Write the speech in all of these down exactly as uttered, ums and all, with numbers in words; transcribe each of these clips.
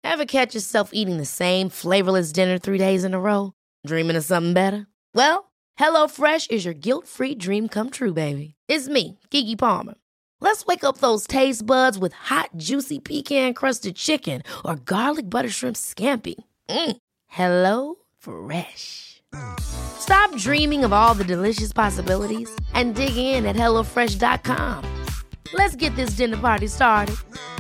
Ever catch yourself eating the same flavorless dinner three days in a row? Dreaming of something better? Well, HelloFresh is your guilt-free dream come true, baby. It's me, Keke Palmer. Let's wake up those taste buds with hot, juicy pecan-crusted chicken or garlic butter shrimp scampi. Mm. Hello Fresh. Stop dreaming of all the delicious possibilities and dig in at hello fresh dot com. Let's get this dinner party started.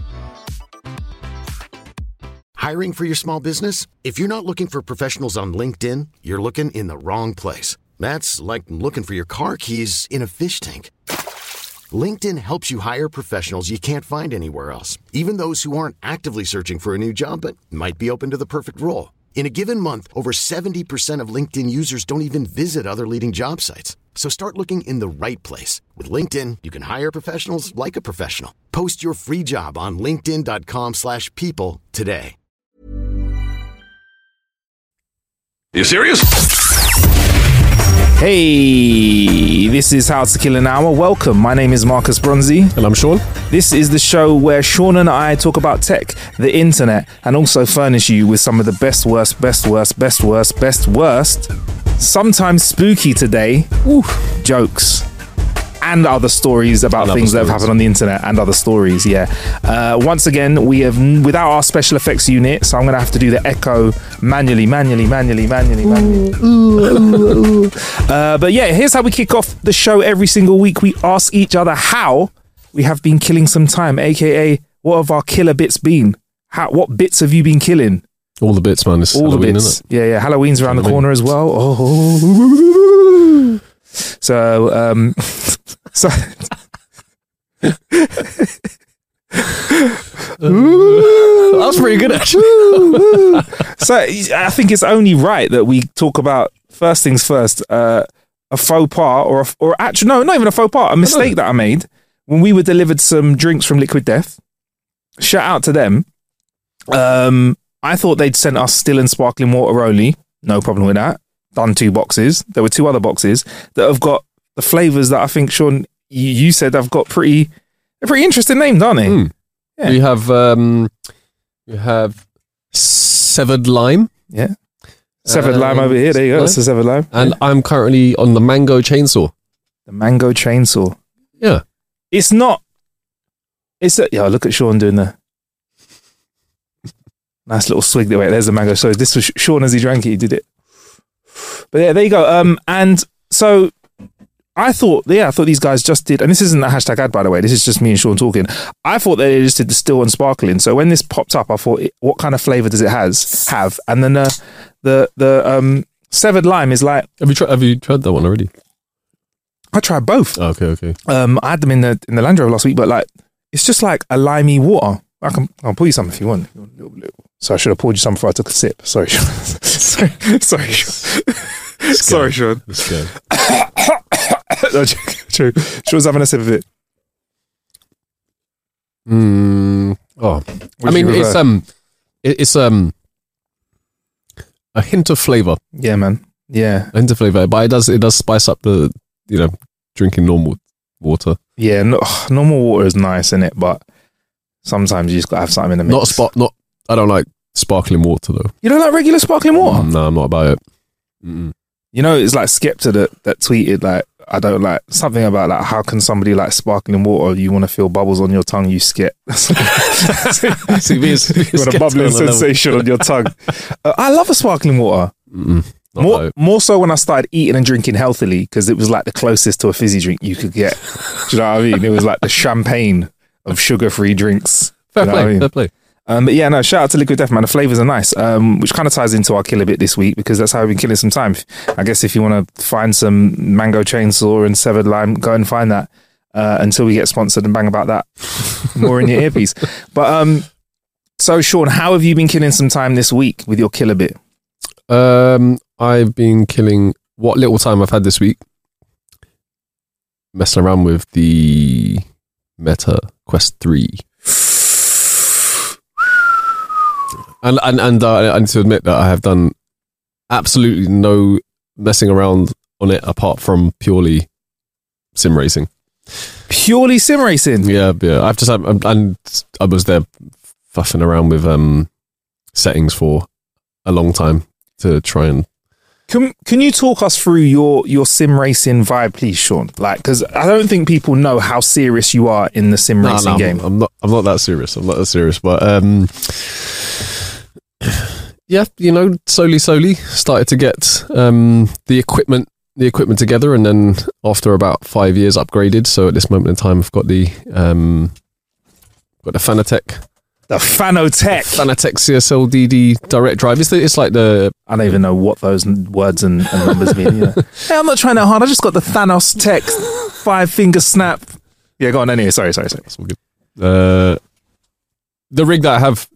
Hiring for your small business? If you're not looking for professionals on LinkedIn, you're looking in the wrong place. That's like looking for your car keys in a fish tank. LinkedIn helps you hire professionals you can't find anywhere else, even those who aren't actively searching for a new job but might be open to the perfect role. In a given month, over seventy percent of LinkedIn users don't even visit other leading job sites. So start looking in the right place. With LinkedIn, you can hire professionals like a professional. Post your free job on linkedin dot com slash people today. You serious? Hey, this is How to Kill an Hour. Welcome. My name is Marcus Bronzy. And I'm Sean. This is the show where Sean and I talk about tech, the internet, and also furnish you with some of the best, worst, best, worst, best, worst, best, worst, sometimes spooky today, Ooh, jokes, and other stories about and things that stories. have happened on the internet and other stories, yeah. Uh, once again, we have, without our special effects unit, so I'm going to have to do the echo manually, manually, manually, manually, manually. Ooh, ooh, ooh. Uh, but yeah, here's how we kick off the show every single week. We ask each other how we have been killing some time, aka what have our killer bits been? How, what bits have you been killing? All the bits, man. It's All Halloween, the bits. isn't it? Yeah, yeah. Halloween's around Halloween. the corner as well. Oh. So, um, so. That's pretty good, actually. So I think it's only right that we talk about, first things first, uh, a faux pas or a, or actually no, not even a faux pas, a mistake that I made when we were delivered some drinks from Liquid Death. Shout out to them. Um, I thought they'd sent us still and sparkling water only. No problem with that. Done two boxes. There were two other boxes that have got the flavours that I think, Sean, you, you said have got pretty, they're pretty interesting names, aren't they? Mm. Yeah. We have um, we have severed lime. Yeah. Severed Um, lime over here. There you go. That's the severed lime. And I'm currently on the mango chainsaw. The mango chainsaw. Yeah. It's not. It's a, yeah. Look at Sean doing the nice little swig. There, wait, there's the mango. So this was Sean as he drank it. He did it. But yeah, there you go. Um, and so I thought, yeah, I thought these guys just did, and this isn't a hashtag ad, by the way. This is just me and Sean talking. I thought they just did the still and sparkling. So when this popped up, I thought, what kind of flavour does it has have? And then uh, the the um severed lime is like. Have you tried? Have you tried that one already? I tried both. Oh, okay, okay. Um, I had them in the in the Land Rover last week, but like it's just like a limey water. I can I'll pour you some if you want. So I should have poured you some before I took a sip. Sorry, Sean. sorry, sorry, Sean. Sorry, Sean. That's good. No, true. Sean's having a sip of it. Mm, oh, Would I mean, you it's prefer? um, it, it's um, a hint of flavour, Yeah, man. Yeah, a hint of flavour, but it does it does spice up the you know drinking normal water. yeah. No, normal water is nice, isn't it? But sometimes you just gotta have something in the mix. Not a spark. Not I don't like sparkling water though. You don't like regular sparkling water? Mm, no, I'm not about it. Mm-mm. You know, it's like Skepta that, that tweeted like, I don't like something about like, how can somebody like sparkling water? You want to feel bubbles on your tongue, you skep. See, me as- me as You want a Skepta bubbling on the level. sensation on your tongue. Uh, I love a sparkling water. Mm-mm, not about More, it. more so when I started eating and drinking healthily, because it was like the closest to a fizzy drink you could get. Do you know what I mean? It was like the champagne of sugar-free drinks. Fair You know play, what I mean? fair play. Um, but yeah, no, shout out to Liquid Death, man. The flavours are nice, um, which kind of ties into our killer bit this week because that's how we've been killing some time. I guess if you want to find some mango chainsaw and severed lime, go and find that uh, until we get sponsored and bang about that more in your earpiece. But um, so, Sean, how have you been killing some time this week with your killer bit? Um, I've been killing what little time I've had this week, messing around with the Meta Quest three. And and and uh, I need to admit that I have done absolutely no messing around on it apart from purely sim racing. Purely sim racing? Yeah, yeah. I've just had, and I was there fuffing around with um settings for a long time to try and. Can Can you talk us through your your sim racing vibe, please, Sean? Like, because I don't think people know how serious you are in the sim No, racing no, game. I'm, I'm not. I'm not that serious. I'm not that serious. But um, yeah, you know, slowly, slowly started to get um the equipment, the equipment together, and then after about five years, upgraded. So at this moment in time, I've got the um, got the Fanatec. The Fanatec. Fanatec C S L D D direct drive. It's, the, it's like the... I don't even know what those words and, and numbers mean. You know? Hey, I'm not trying that hard. I just got the Thanos tech five finger snap. Yeah, go on anyway. Sorry, sorry, sorry. That's all good. Uh, the rig that I have,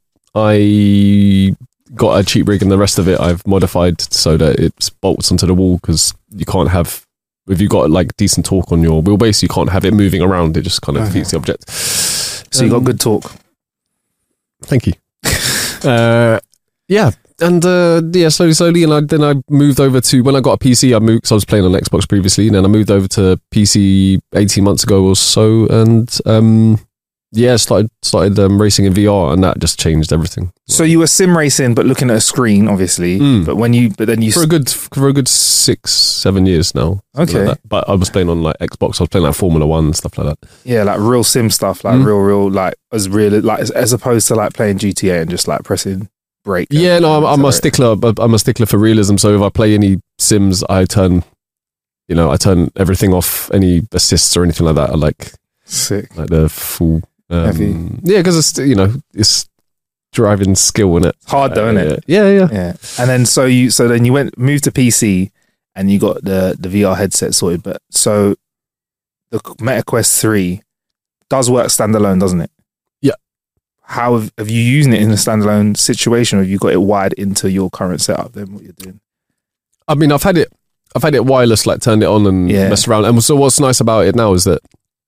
I got a cheap rig, and the rest of it I've modified so that it bolts onto the wall, because you can't have... If you've got like decent torque on your wheelbase, you can't have it moving around. It just kind of Okay. defeats the object. So you got good talk. Thank you. uh, yeah, and uh, yeah, slowly, slowly, and I, then I moved over to when I got a P C. I moved because I was playing on Xbox previously, and then I moved over to P C eighteen months ago or so, and um, yeah, started started um, racing in V R, and that just changed everything. So you were sim racing, but looking at a screen, obviously. Mm. But when you, but then you, for a good for a good six, seven years now. something Okay. like that. But I was playing on like Xbox. I was playing like Formula One and stuff like that. yeah, like real sim stuff, like Mm. real, real, like as real, like as, as opposed to like playing G T A and just like pressing brake. and- Yeah, no, I'm, I'm a accelerate. stickler. But I'm a stickler for realism. So if I play any Sims, I turn, you know, I turn everything off. Any assists or anything like that. I like Sick. like the full. Um, Heavy. Yeah, because it's you know it's driving skill in it. Hard though, isn't it? Yeah, yeah. Yeah. And then so you, so then you went moved to P C, and you got the the V R headset sorted. But so the Meta Quest three does work standalone, doesn't it? Yeah. How have, have you using it in a standalone situation, or have you got it wired into your current setup? Then what you're doing? I mean, I've had it. I've had it wireless, like turned it on and Yeah. messed around. And so, what's nice about it now is that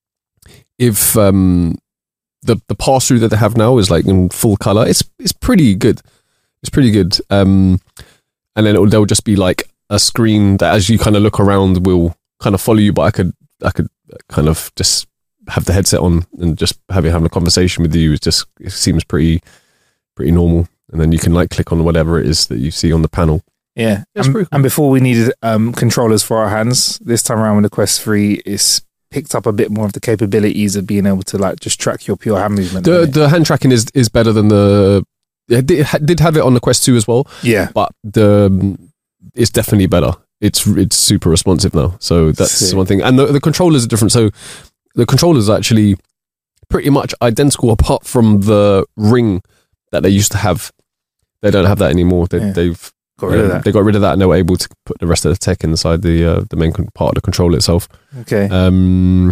if um, the the pass through that they have now is like in full color, it's it's pretty good. It's pretty good. Um, and then it will, there'll just be like a screen that, as you kind of look around, will kind of follow you. But I could I could kind of just have the headset on and just having having a conversation with you. It just it seems pretty pretty normal. And then you can like click on whatever it is that you see on the panel. Yeah. That's And, pretty cool. and before we needed um, controllers for our hands, this time around with the Quest three, it's picked up a bit more of the capabilities of being able to like just track your pure hand movement. The hasn't it? the hand tracking is, is better than the. It did, it did have it on the Quest two as well, yeah. but the it's definitely better. It's it's super responsive now, so that's Sick. one thing. And the, the controllers are different. So the controllers are actually pretty much identical, apart from the ring that they used to have. They don't have that anymore. They, Yeah. They've Got rid of um, that. They got rid of that, and they were able to put the rest of the tech inside the uh, the main con- part of the controller itself. Okay. Um,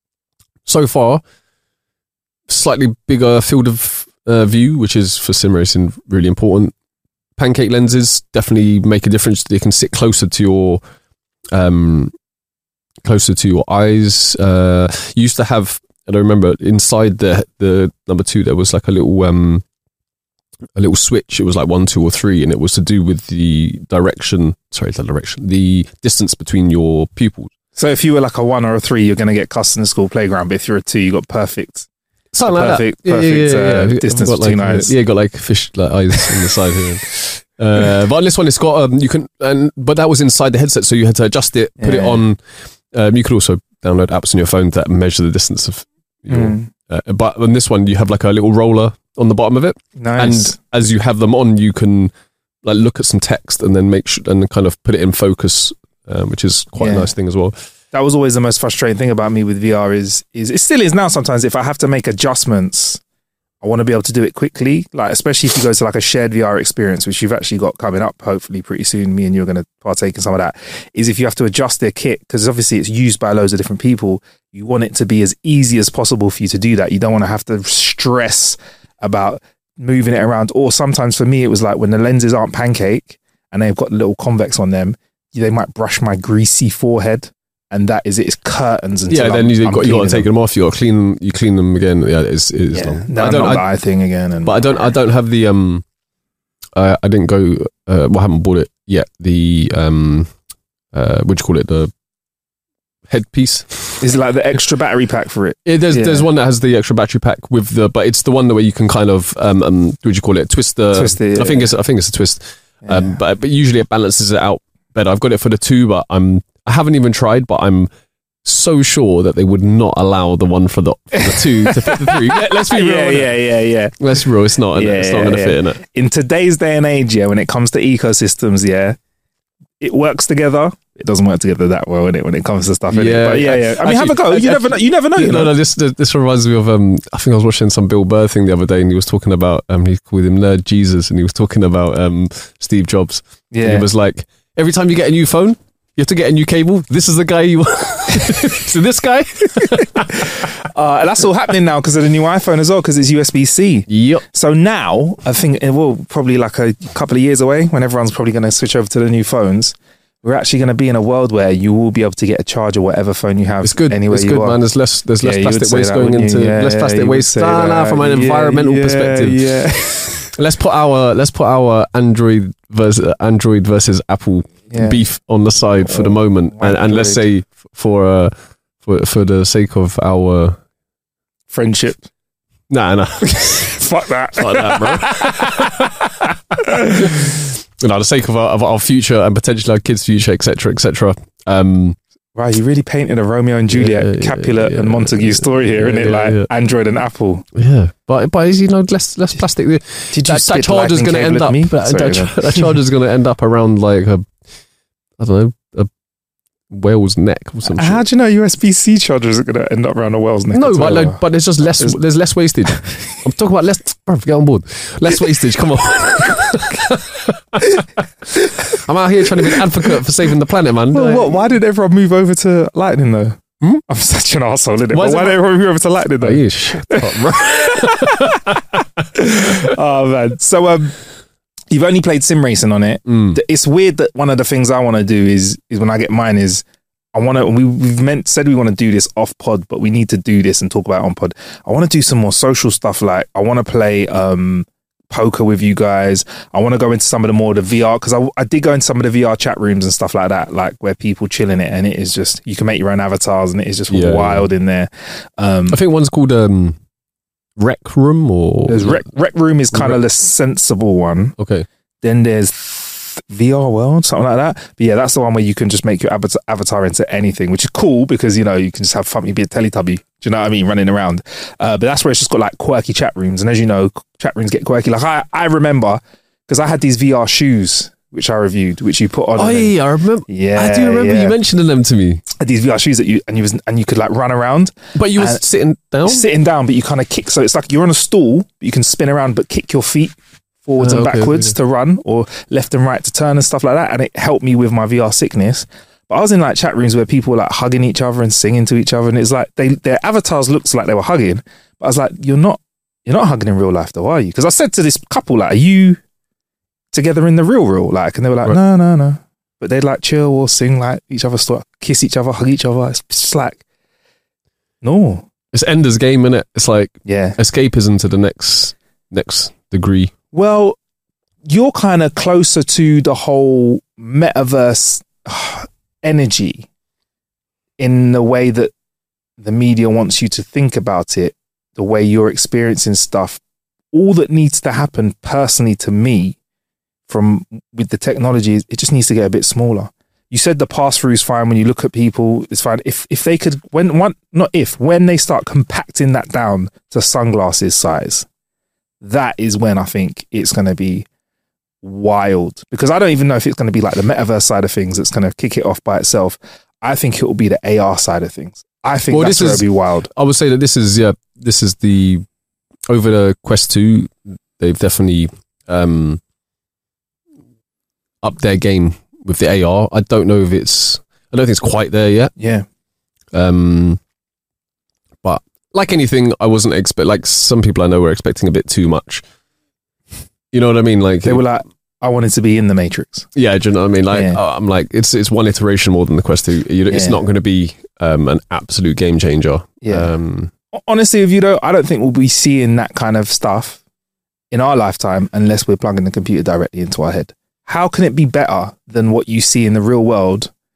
so far, slightly bigger field of uh, view, which is for sim racing really important. Pancake lenses definitely make a difference. They can sit closer to your, um, closer to your eyes. Uh, you used to have, and I remember inside the the number two there was like a little um, a little switch. It was like one, two, or three, and it was to do with the direction. Sorry, the direction, the distance between your pupils. So if you were like a one or a three, you're going to get cussed in the school playground. But if you're a two, you got perfect. Something like Perfect- that. perfect, uh, distance Got, between like, eyes. Yeah, got like fish like eyes on the side here. Uh, but on this one, it's got um, you can, and but that was inside the headset, so you had to adjust it, put it Yeah. on. Um, you could also download apps on your phone that measure the distance of your. Mm. Uh, but on this one, you have like a little roller on the bottom of it, Nice. and as you have them on, you can like look at some text and then make sure and kind of put it in focus, um, which is quite Yeah. a nice thing as well. That was always the most frustrating thing about me with V R is, is it still is now sometimes if I have to make adjustments, I want to be able to do it quickly. Like, especially if you go to like a shared V R experience, which you've actually got coming up, hopefully pretty soon. Me and you are going to partake in some of that. Is if you have to adjust their kit, because obviously it's used by loads of different people. You want it to be as easy as possible for you to do that. You don't want to have to stress about moving it around. Or sometimes for me, it was like when the lenses aren't pancake and they've got little convex on them, they might brush my greasy forehead. And that is it. It's curtains. Until Yeah, then I'm, you I'm got you got to cleaning take them. them off. You got to clean them. You clean them again. Yeah, it's it's Yeah, long. then I I don't. not I, eye thing again. And but I don't. I don't have the um. Uh, I didn't go. Uh, well, I haven't bought it yet. The um. Uh, what do you call it? The headpiece. Is it like the extra battery pack for it? Yeah, there's Yeah. there's one that has the extra battery pack with the, but it's the one where you can kind of um, um what would you call it? Twist the. Twist it, I think yeah. it's I think it's a twist. Um, Yeah. but but usually it balances it out better. I've got it for the two, but I'm I haven't even tried, but I'm so sure that they would not allow the one for the for the two to fit the three. Let, let's be real. Yeah, innit? yeah, yeah, yeah. Let's be real. It's not. innit? Yeah, it's not yeah, going to yeah. fit in it. In today's day and age, yeah, when it comes to ecosystems, yeah, it works together. It doesn't work together that well, innit, when it comes to stuff. innit? Yeah, but yeah, yeah. I mean, actually- have a go. You actually- never know. You never know. You No, know. no. This this reminds me of um. I think I was watching some Bill Burr thing the other day, and he was talking about um. He called him Nerd Jesus, and he was talking about um Steve Jobs. And Yeah. he was like, every time you get a new phone, you have to get a new cable. This is the guy you want. So this guy. Uh, that's all happening now because of the new iPhone as well, because it's U S B C. Yep. So now, I think it will probably like a couple of years away when everyone's probably going to switch over to the new phones. We're actually going to be in a world where you will be able to get a charger, whatever phone you have. It's good. Anywhere It's you good, are. man. There's less. There's less Yeah, you would plastic say waste that, going wouldn't into you? Yeah, less yeah, plastic you would waste. say Nah, nah, that. from an Yeah, environmental yeah, perspective. Yeah. Let's put our let's put our Android versus Android versus Apple Yeah. beef on the side for the moment, and, and let's say f- for uh for for the sake of our Friendship. nah nah Fuck that. like that, bro. You know, the sake of our, of our future and potentially our kids' future, et cetera, et cetera. Um, Wow, you really painted a Romeo and Juliet, Yeah, yeah, Capulet yeah, and Montague yeah, story here, yeah, isn't it? yeah, Like yeah. Android and Apple. yeah, but but you know, less less plastic. Did you that, spit that charger's lightning going to cable end at up. me? That, Sorry, that, man. that charger's going to end up around like a, I don't know, a whale's neck or some shit. How do you know U S B C chargers are going to end up around a whale's neck? No, as but well? like, but there's just less. There's- There's less wastage. I'm talking about less. Bro, get on board. Less wastage. Come on. I'm out here trying to be an advocate for saving the planet, man. Well, Like, what? Why did everyone move over to Lightning though? Hmm? I'm such an arsehole, innit? Why Why, is why it- did everyone move over to Lightning Oh, though? you shut up, bro. Oh man. So um, you've only played sim racing on it. Mm. Th- It's weird that one of the things I want to do is is when I get mine is I want to. We we've meant said we want to do this off pod, but we need to do this and talk about it on pod. I want to do some more social stuff. Like I want to play um poker with you guys. I want to go into some of the more the V R because I I did go into some of the V R chat rooms and stuff like that, like where people chill in it, and it is just you can make your own avatars and it is just Yeah, wild in there. Um, I think one's called um, Rec Room or there's rec, rec room is kind of the sensible one. Okay. Then there's th- V R World, something like that. But yeah, that's the one where you can just make your avatar, avatar into anything, which is cool because, you know, you can just have fun. You be a Teletubby. Do you know what I mean? Running around. Uh, but that's where it's just got like quirky chat rooms. And as you know, chat rooms get quirky. Like I, I remember because I had these V R shoes, which I reviewed, which you put on. Oh and then- yeah, I remember. yeah. I do remember yeah. you mentioning them to me. Had these V R shoes that you, and you was, and you could like run around. But you were Uh, sitting down. Sitting down, but you kind of kick. So it's like you're on a stool, but you can spin around, but kick your feet forwards Oh, and okay, backwards okay. to run, or left and right to turn and stuff like that. And it helped me with my V R sickness. But I was in like chat rooms where people were like hugging each other and singing to each other, and it's like they their avatars looked like they were hugging. But I was like, you're not, you're not hugging in real life, though, are you? Because I said to this couple, like, are you together in the real, real? Like, and they were like, Right. no, no, no. But they'd like chill or sing like each other, start kiss each other, hug each other. It's just like, no, It's Ender's Game, innit? It's like yeah. escapism to the next next degree. Well, you're kind of closer to the whole metaverse energy in the way that the media wants you to think about it, the way you're experiencing stuff. All that needs to happen personally to me from with the technology, is it just needs to get a bit smaller. You said the pass-through is fine when you look at people, it's fine. If if they could, when one, not if, when they start compacting that down to sunglasses size, that is when I think it's going to be wild. Because I don't even know if it's going to be like the metaverse side of things that's going to kick it off by itself. I think it will be the A R side of things. I think Well, that's this where is- it'll be wild. I would say that this is yeah, this is the over the Quest two. They've definitely um, upped their game with the A R. I don't know if it's. I don't think it's quite there yet. Yeah. Um, but like anything, I wasn't expect. Like some people I know were expecting a bit too much. You know what I mean? Like They were like, I wanted to be in the Matrix. yeah, do you know what I mean? Like Yeah. uh, I'm like it's it's one iteration more than the Quest two. You know, It's Yeah. not going to be um, an absolute game changer. Yeah. Um, Honestly, if you don't, I don't think we'll be seeing that kind of stuff in our lifetime unless we're plugging the computer directly into our head. How can it be better than what you see in the real world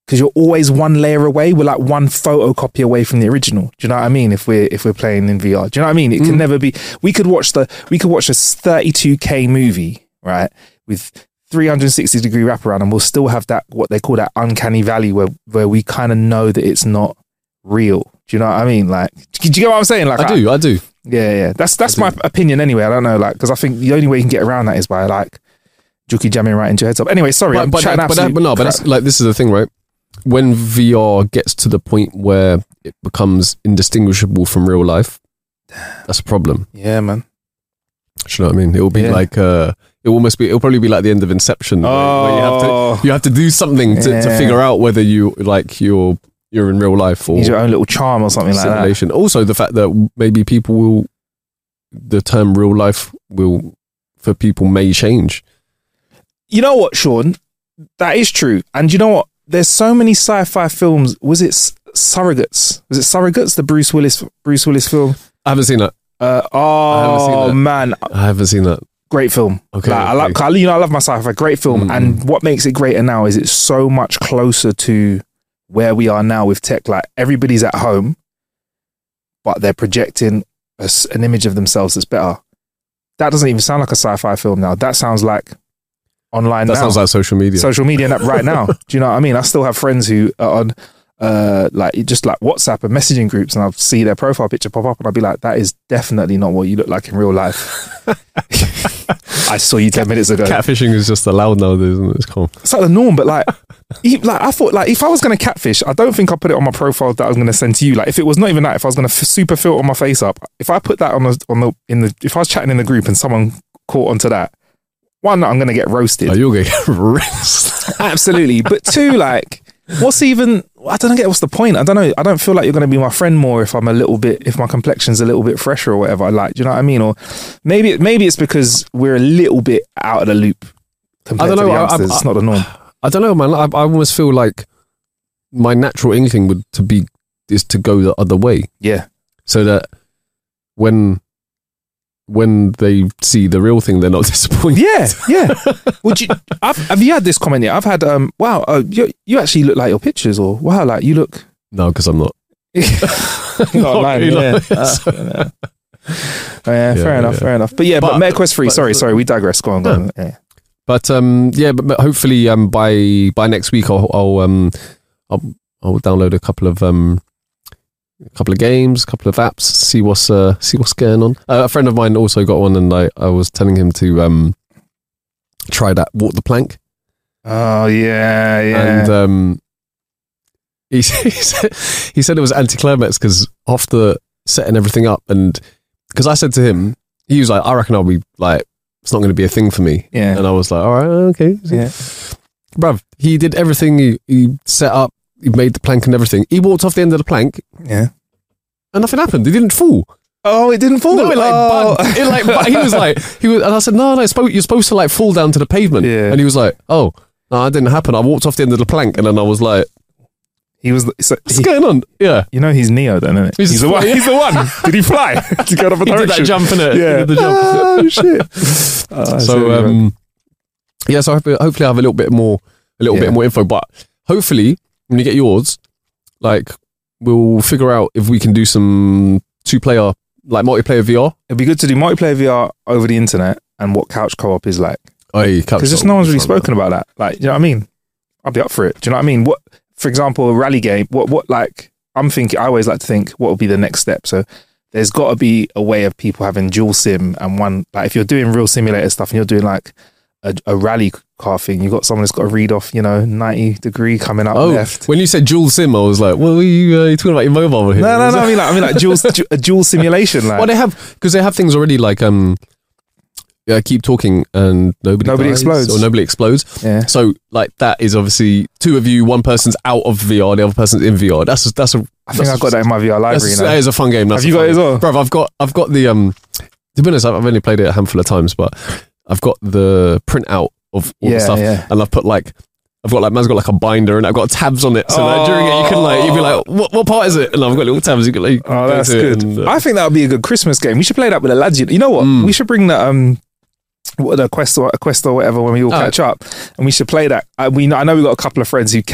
because you're always one layer away. We're like one photocopy away from the original. Do you know what I mean? If we're if we're playing in V R, do you know what I mean? It can mm. never be. We could watch the we could watch a thirty-two K movie, right, with three hundred sixty degree wraparound, and we'll still have that what they call that uncanny valley where where we kind of know that it's not real. Do you know what I mean? Like, do you get what I'm saying? Like, I do, I, I do. Yeah, yeah. That's that's my opinion anyway. I don't know, like, because I think the only way you can get around that is by like Juki jamming right into your head top. Anyway, sorry, but, I'm but, chatting that, but, that, but no, but that's like this is the thing, right? When V R gets to the point where it becomes indistinguishable from real life, that's a problem. Yeah, man. Do you know what I mean? It will be yeah. like uh, it will almost be. It'll probably be like the end of Inception, oh. where, where you have to you have to do something to, yeah. to figure out whether you like you're you're in real life or use your own little charm or something simulation. Like that. Also, the fact that maybe people will the term real life will for people may change. You know what, Sean? That is true, and you know what? There's so many sci-fi films. Was it Surrogates? Was it Surrogates? The Bruce Willis Bruce Willis film. I haven't seen that. Uh, oh I haven't seen that. man, I haven't seen that. Great film. Okay, like, okay. I like. I, you know, I love my sci-fi. Great film, mm-hmm. and what makes it greater now is it's so much closer to where we are now with tech. Like everybody's at home, but they're projecting a, an image of themselves that's better. That doesn't even sound like a sci-fi film now. That sounds like online that now. Sounds like social media. Social media right now. Do you know what I mean? I still have friends who are on uh, like just like WhatsApp and messaging groups, and I'll see their profile picture pop up and I'll be like, that is definitely not what you look like in real life. I saw you ten minutes ago. Catfishing is just allowed nowadays, isn't it? It's cool. It's like the norm, but like, if, like I thought, like if I was going to catfish, I don't think I'll put it on my profile that I was going to send to you. Like if it was not even that, if I was going to f- super filter my face up, if I put that on the on the in the, if I was chatting in the group and someone caught onto that, one, I'm going to get roasted. Oh, you're going to get roasted. Absolutely. But two, like, what's even, I don't get what's the point. I don't know. I don't feel like you're going to be my friend more if I'm a little bit, if my complexion's a little bit fresher or whatever I like. Do you know what I mean? Or maybe, maybe it's because we're a little bit out of the loop compared I don't know, to the youngsters. I, I, it's not the norm. I don't know, man. I, I almost feel like my natural inkling would to be, is to go the other way. Yeah. So that when, when they see the real thing, they're not disappointed. Yeah, yeah. Would you? I've, have you had this comment yet? I've had, um, wow, uh, you you actually look like your pictures, or wow, like you look. No, because I'm not. You're not lying. Yeah. Uh, yeah. Oh, yeah, fair yeah, enough, yeah. fair enough. But yeah, but, but MetaQuest three. Sorry, sorry, we digress. Go on, go on. Yeah. But um, yeah, but, but hopefully, um, by by next week, I'll I'll um, I'll, I'll download a couple of um. A couple of games, a couple of apps, see what's uh, see what's going on. Uh, a friend of mine also got one, and I, I was telling him to um, try that Walk the Plank. Oh yeah, yeah. And um, he, he said he said it was anticlimax because after setting everything up, and because I said to him, he was like, "I reckon I'll be like, it's not going to be a thing for me." Yeah. And I was like, "All right, okay." Yeah. Bruv, he did everything. He, he set up. He made the plank and everything. He walked off the end of the plank. Yeah. And nothing happened. It didn't fall. Oh, it didn't fall? No, it like, oh. bugged. It like, he was like, he was, and I said, no, no, you're supposed to like fall down to the pavement. Yeah. And he was like, oh, no, that didn't happen. I walked off the end of the plank and then I was like, he was, so what's he, going on? Yeah. You know, he's Neo then, isn't it? He's, he's the one. He's the one. Did he fly? Did he go up a direction? He did that jump in it. Yeah. He did the jump. Oh, shit. Oh, so, um, yeah, so hopefully I have a little bit more, a little yeah. bit more info, but hopefully when you get yours, like, we'll figure out if we can do some two-player, like multiplayer V R. It'd be good to do multiplayer V R over the internet and what couch co-op is like. Oh, yeah, because just no one's really spoken about that. Like, you know what I mean? I'll be up for it. Do you know what I mean? What, for example, a rally game. What, what? Like, I'm thinking. I always like to think, what will be the next step? So, there's got to be a way of people having dual sim and one. Like, if you're doing real simulator stuff and you're doing like a, a rally car thing, you got someone that's got to read off, you know, ninety degree coming up oh, left. When you said dual sim, I was like, well, are you, uh, you talking about your mobile here? No, no, no. I mean, like, I mean, like dual, a dual simulation. Like, well, they have because they have things already like um, yeah, keep talking and nobody nobody dies, explodes or nobody explodes. Yeah. So like that is obviously two of you, one person's out of V R, the other person's in V R. That's a, that's a. I think I've got that in my V R library. You know? That is a fun game. That's have you got it as well, bro? I've got I've got the um. To be honest, I've only played it a handful of times, but I've got the printout of all yeah, the stuff, yeah. and I've put like, I've got like, man's got like a binder, and I've got tabs on it. So oh. like, during it, you can like, you'd be like, what, what part is it? And I've got little tabs. You can like, oh, that's good. And, uh, I think that would be a good Christmas game. We should play that with the lads. You know what? Mm. We should bring that um, what the quest or a quest or whatever when we all oh. catch up, and we should play that. Uh, we, I know we got a couple of friends who cannot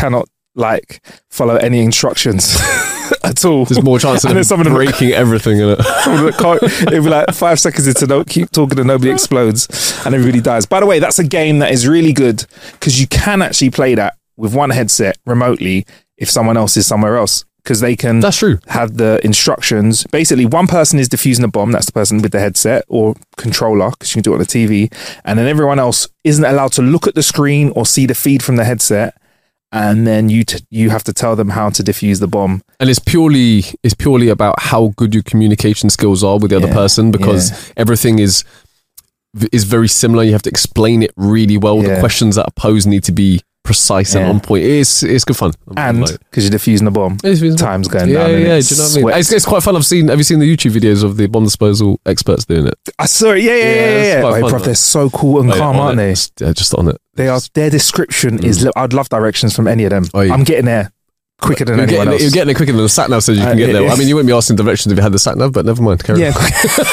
like follow any instructions at all. There's more chance of And then some of them- breaking everything in it. It'll be like five seconds into no, keep talking and nobody explodes and everybody dies. By the way, that's a game that is really good because you can actually play that with one headset remotely if someone else is somewhere else, because they can That's true. have the instructions. Basically, one person is defusing the bomb. That's the person with the headset or controller, because you can do it on the T V. And then everyone else isn't allowed to look at the screen or see the feed from the headset. And then you t- you have to tell them how to defuse the bomb. And it's purely it's purely about how good your communication skills are with the other Yeah, person, because yeah. everything is is very similar. You have to explain it really well. Yeah. The questions that are posed need to be precise and Yeah. on point. It's it's good fun. And Like- because you're defusing the bomb, It's reasonable. time's going yeah, down. Yeah, and yeah. it's Do you know what I mean? sweat. It's, it's quite fun. I've seen. Have you seen the YouTube videos of the bomb disposal experts doing it? I saw it. Yeah, yeah, Yeah, yeah. it's yeah, quite Wait, fun, bruv, man. they're so cool and Oh, yeah, calm, on aren't it. they? Just- Yeah, just on it. They are. Their description is. Mm. I'd love directions from any of them. Oh, yeah. I'm getting there quicker than You're anyone getting, else. you're getting it quicker than the sat nav says you can Uh, get yeah, there. yeah. I mean, you wouldn't be asking directions if you had the sat nav, but never mind. Carry yeah, on.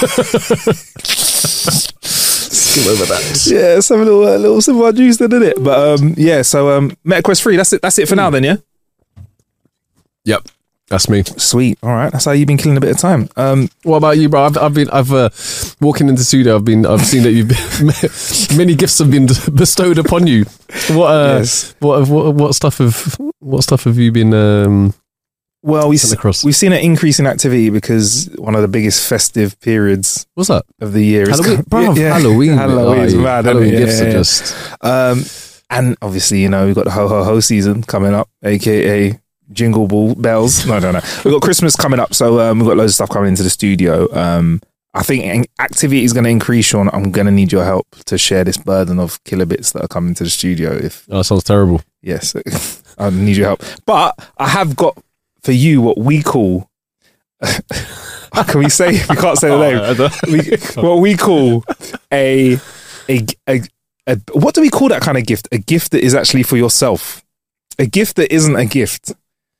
Skip over that. yeah. Some little uh, little simple juice, then, didn't it? But um, yeah. So um, MetaQuest three. That's it. That's it for now. Then, yeah. Yep, that's me. Sweet. All right. That's how you've been killing a bit of time. Um, What about you, bro? I've, I've been, I've uh, walking into the studio. I've been, I've seen that you've many gifts have been bestowed upon you. What, uh, Yes. what, what, what stuff have, what stuff have you been? Um, well, we Sent across. we've seen an increase in activity because one of the biggest festive periods what's that? of the year is Halloween, com- bruv, yeah, Halloween, Halloween is oh, mad, isn't Halloween it? gifts Yeah, are yeah. just. Um, and obviously, you know, we've got the ho ho ho season coming up, aka Jingle Ball Bells. No, no, no. We've got Christmas coming up, so um, we've got loads of stuff coming into the studio. Um, I think activity is going to increase, Sean. I'm going to need your help to share this burden of killer bits that are coming to the studio. If Oh, that sounds terrible. yes, I need your help. But I have got for you what we call. Can we say? We can't say the name. We, what we call a, a a a what do we call that kind of gift? A gift that is actually for yourself. A gift that isn't a gift.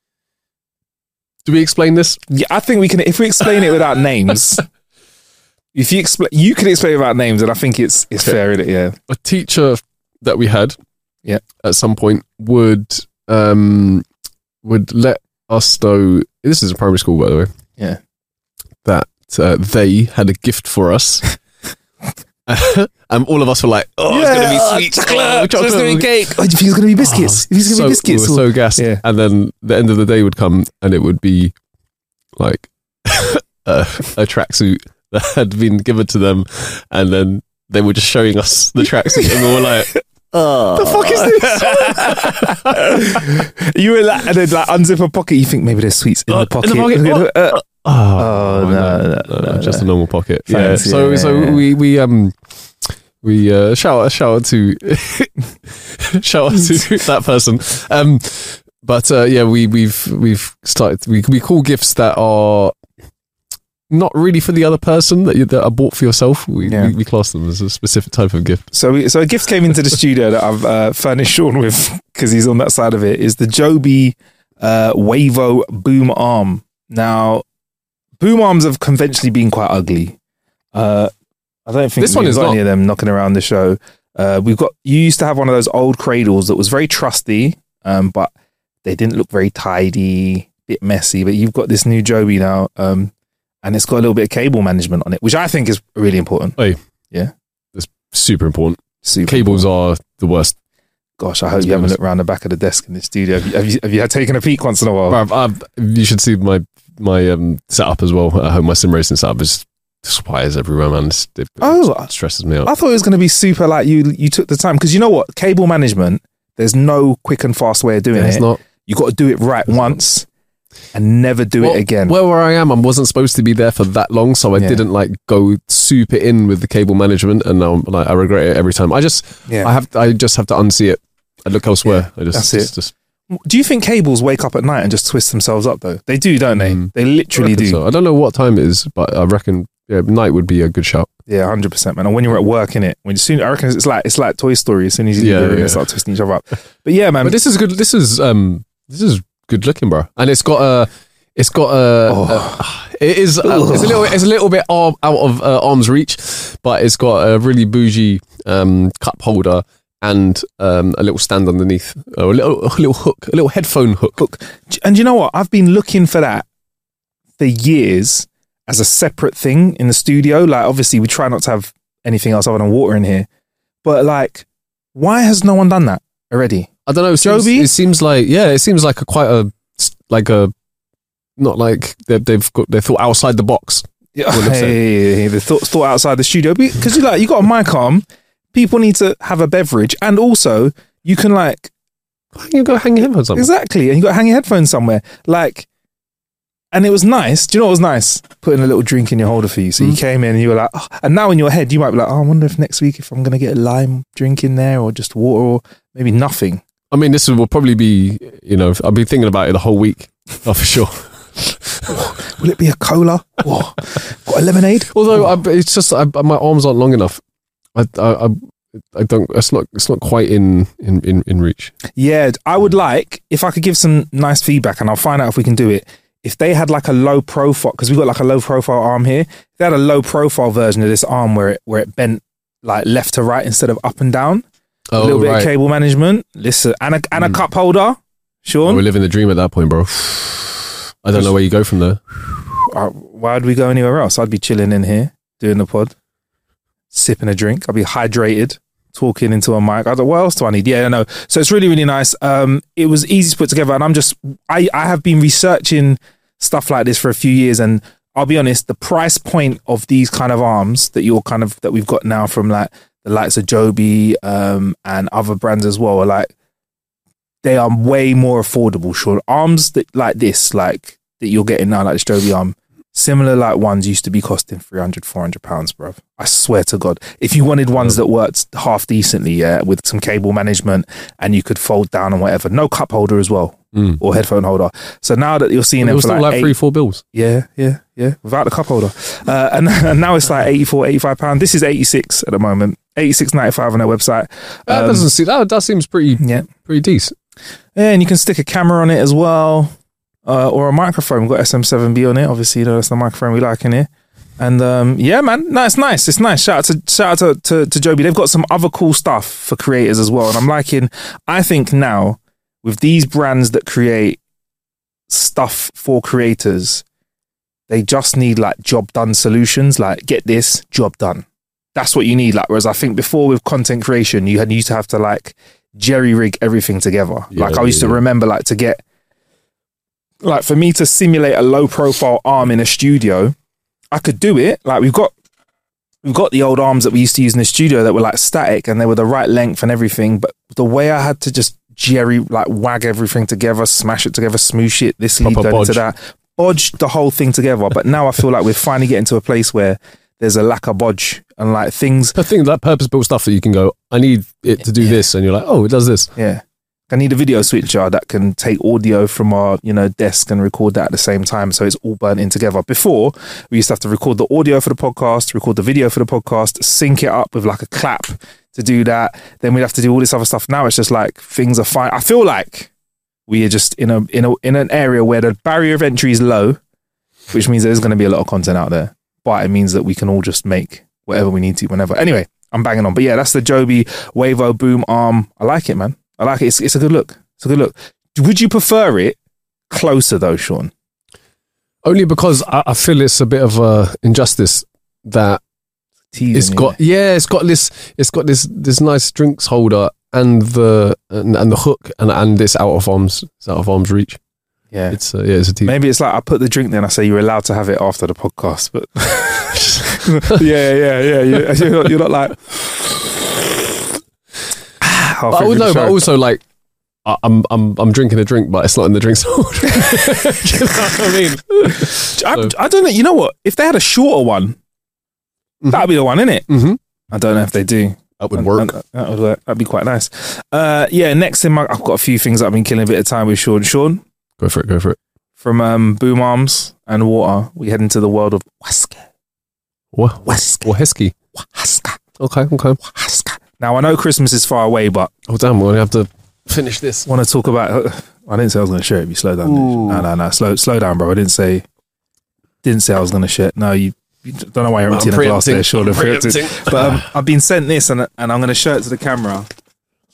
Do we explain this? Yeah, I think we can if we explain it without names. If you explain, you can explain it without names, and I think it's it's Okay. fair, isn't it? Yeah. A teacher that we had, Yeah. at some point would um would let us know. This is a primary school, by the way. Yeah. That uh, they had a gift for us. And all of us were like, "Oh, it's gonna be sweet chocolate, Oh, chocolate. It's gonna be cake. Oh, do you think it's gonna be biscuits? Oh, If it's gonna so, be biscuits, we were or- so gassed. Yeah. And then the end of the day would come, and it would be like a, a tracksuit that had been given to them, and then they were just showing us the tracksuit, and we were like, "Oh, the fuck is this?" You were like, and then like unzip a pocket. You think maybe there's sweets in Uh, the in the pocket. pocket. Uh, Oh, Oh, no, no, no, just no. a normal pocket. Fancy, yeah. So yeah, so yeah. we we um we uh, shout out shout out to shout out to that person. Um, but uh, yeah, we we've we've started. We we call gifts that are not really for the other person that you, that are bought for yourself. We, Yeah. we we class them as a specific type of gift. So, we, so a gift came into the studio that I've uh, furnished Sean with because he's on that side of it. Is the Joby uh, Wavo boom arm. Now, boom arms have conventionally been quite ugly. Uh, I don't think This one we've is got not. any of them knocking around the show. Uh, we've got. You used to have one of those old cradles that was very trusty, um, but they didn't look very tidy, bit messy. But you've got this new Joby now, um, and it's got a little bit of cable management on it, which I think is really important. Super important. Super Cables are the worst. Gosh, I hope Let's you be haven't honest. looked around the back of the desk in the studio. Have you, have you, have you had taken a peek once in a while? Bruv, I've, you should see my my um, setup as well at home. My sim racing setup is just wires everywhere, man. It's, it, Oh, it stresses me out. I thought it was going to be super like you you took the time. Because you know what? Cable management, there's no quick and fast way of doing Yeah, it's it. not. You got to do it right once and never do Well, it again. Well, where I am, I wasn't supposed to be there for that long, so I Yeah. didn't like go super in with the cable management, and now like I regret it every time. I just, yeah. I have, I just have to unsee it. I look elsewhere. I just, that's it. Just, just do you think cables wake up at night and just twist themselves up though? They do, don't they? Mm. They literally reckon do. so. I don't know what time it is, but I reckon yeah, night would be a good shout. Yeah, one hundred percent, man. And when you're at work, in it, when you soon, I reckon it's like it's like Toy Story. As soon as you Yeah, do it, yeah. they start twisting each other up. But yeah, man. But this is good. This is um, this is good looking, bro. And it's got a, it's got a, Oh. a it is, uh, it's a little, it's a little bit arm, out of uh, arm's reach, but it's got a really bougie um cup holder and um, a little stand underneath, or a little, a little hook, a little headphone hook. hook. And you know what? I've been looking for that for years as a separate thing in the studio. Like, obviously, we try not to have anything else other than water in here. But like, why has no one done that already? I don't know. It seems, Joby? it seems like yeah, it seems like a quite a like a not like they've they've got they thought outside the box. Yeah, hey, hey, they thought thought outside the studio because you like you got a mic arm. People need to have a beverage, and also you can like you go hang your headphones somewhere. Exactly, and you got to hang your headphones somewhere. Like, and it was nice. Do you know what was nice? Putting a little drink in your holder for you. So mm. you came in and you were like, oh, and now in your head you might be like, oh, I wonder if next week if I'm going to get a lime drink in there or just water or maybe nothing. I mean, this will probably be, you know, I've been thinking about it the whole week. Oh, for sure. Will it be a cola? Oh, got a lemonade? Although I, it's just I, my arms aren't long enough. I, I, I don't. It's not. It's not quite in, in, in, in reach. Yeah, I would like if I could give some nice feedback, and I'll find out if we can do it. If they had like a low profile, because we've got like a low profile arm here. If they had a low profile version of this arm where it where it bent like left to right instead of up and down. Oh, a little bit right. of cable management. Listen, and a and a mm. cup holder. Sean, oh, we're living the dream at that point, bro. I don't know where you go from there. Uh, why'd we go anywhere else? I'd be chilling in here doing the pod, sipping a drink. I'd be hydrated, talking into a mic. I thought, what else do I need? Yeah, no. So it's really, really nice. Um, it was easy to put together, and I'm just, I, I have been researching stuff like this for a few years, and I'll be honest, the price point of these kind of arms that you're kind of that we've got now from like the likes of Joby um, and other brands as well are like they are way more affordable. Sure, arms that like this, like that you're getting now, like this Joby arm. Similar like ones used to be costing three hundred, four hundred pounds, bro. I swear to God. If you wanted ones that worked half decently, yeah, with some cable management and you could fold down and whatever. No cup holder as well, mm. or headphone holder. So now that you're seeing well, them it was for still like, like eight, three, four bills. Yeah, yeah, yeah, without the cup holder. Uh, and, and now it's like eighty-four, eighty-five pounds. This is eighty-six at the moment. eighty-six ninety-five on their website. That um, doesn't see that. That seems pretty, yeah, pretty decent. Yeah, and you can stick a camera on it as well. Uh, or a microphone. We've got S M seven B on it. Obviously, you know, that's the microphone we like in here. And um, yeah, man, no, it's nice. It's nice. Shout out to shout out to, to, to Joby. They've got some other cool stuff for creators as well. And I'm liking, I think now, with these brands that create stuff for creators, they just need like job done solutions. Like, get this, job done. That's what you need. Like, whereas I think before with content creation, you had used to have to like jerry rig everything together. Yeah, like I used yeah, to remember like to get, like for me to simulate a low profile arm in a studio, I could do it. Like we've got, we've got the old arms that we used to use in the studio that were like static and they were the right length and everything. But the way I had to just jerry, like wag everything together, smash it together, smoosh it, this lead going into that, bodge the whole thing together. But now I feel like we're finally getting to a place where there's a lack of bodge and like things. I think that purpose built stuff that you can go, I need it to do yeah. this. And you're like, oh, it does this. Yeah. I need a video switcher that can take audio from our, you know, desk and record that at the same time. So it's all burnt in together. Before, we used to have to record the audio for the podcast, record the video for the podcast, sync it up with like a clap to do that. Then we'd have to do all this other stuff. Now it's just like things are fine. I feel like we are just in a, in a, in an area where the barrier of entry is low, which means there's going to be a lot of content out there, but it means that we can all just make whatever we need to whenever. Anyway, I'm banging on, but yeah, that's the Joby Wavo Boom Arm. I like it, man. I like it. It's, it's a good look. It's a good look. Would you prefer it closer though, Sean? Only because I, I feel it's a bit of a injustice that Teasing, it's got. Yeah. yeah, it's got this. It's got this. This nice drinks holder and the and, and the hook and and it's out of arms. It's out of arms reach. Yeah, it's uh, yeah, it's a tease. Maybe it's like I put the drink there and I say you're allowed to have it after the podcast, but yeah, yeah, yeah. You're, you're, not, you're not like. But I would know, but also like I- I'm I'm I'm drinking a drink, but it's not in the drinks holder. Do you know what I mean? I, I don't know. You know what? If they had a shorter one, mm-hmm. that'd be the one, innit? Mm-hmm. I don't know if they do. That would work. That, that would work. That'd be quite nice. Uh, yeah. Next in my, I've got a few things that I've been killing a bit of time with. Sean. Sean, go for it. Go for it. From um, Boom Arms and Water, we head into the world of Waska. What? Waska. Waheski. Waska. Okay. Okay. Waska. Now, I know Christmas is far away, but... Oh, damn, we're going to have to finish this. I want to talk about... I didn't say I was going to share it. You slow down. No, no, no. Slow slow down, bro. I didn't say... Didn't say I was going to share it. No, you, you... Don't know why you're emptying a glass there, Sean. But um, I've been sent this, and, and I'm going to show it to the camera.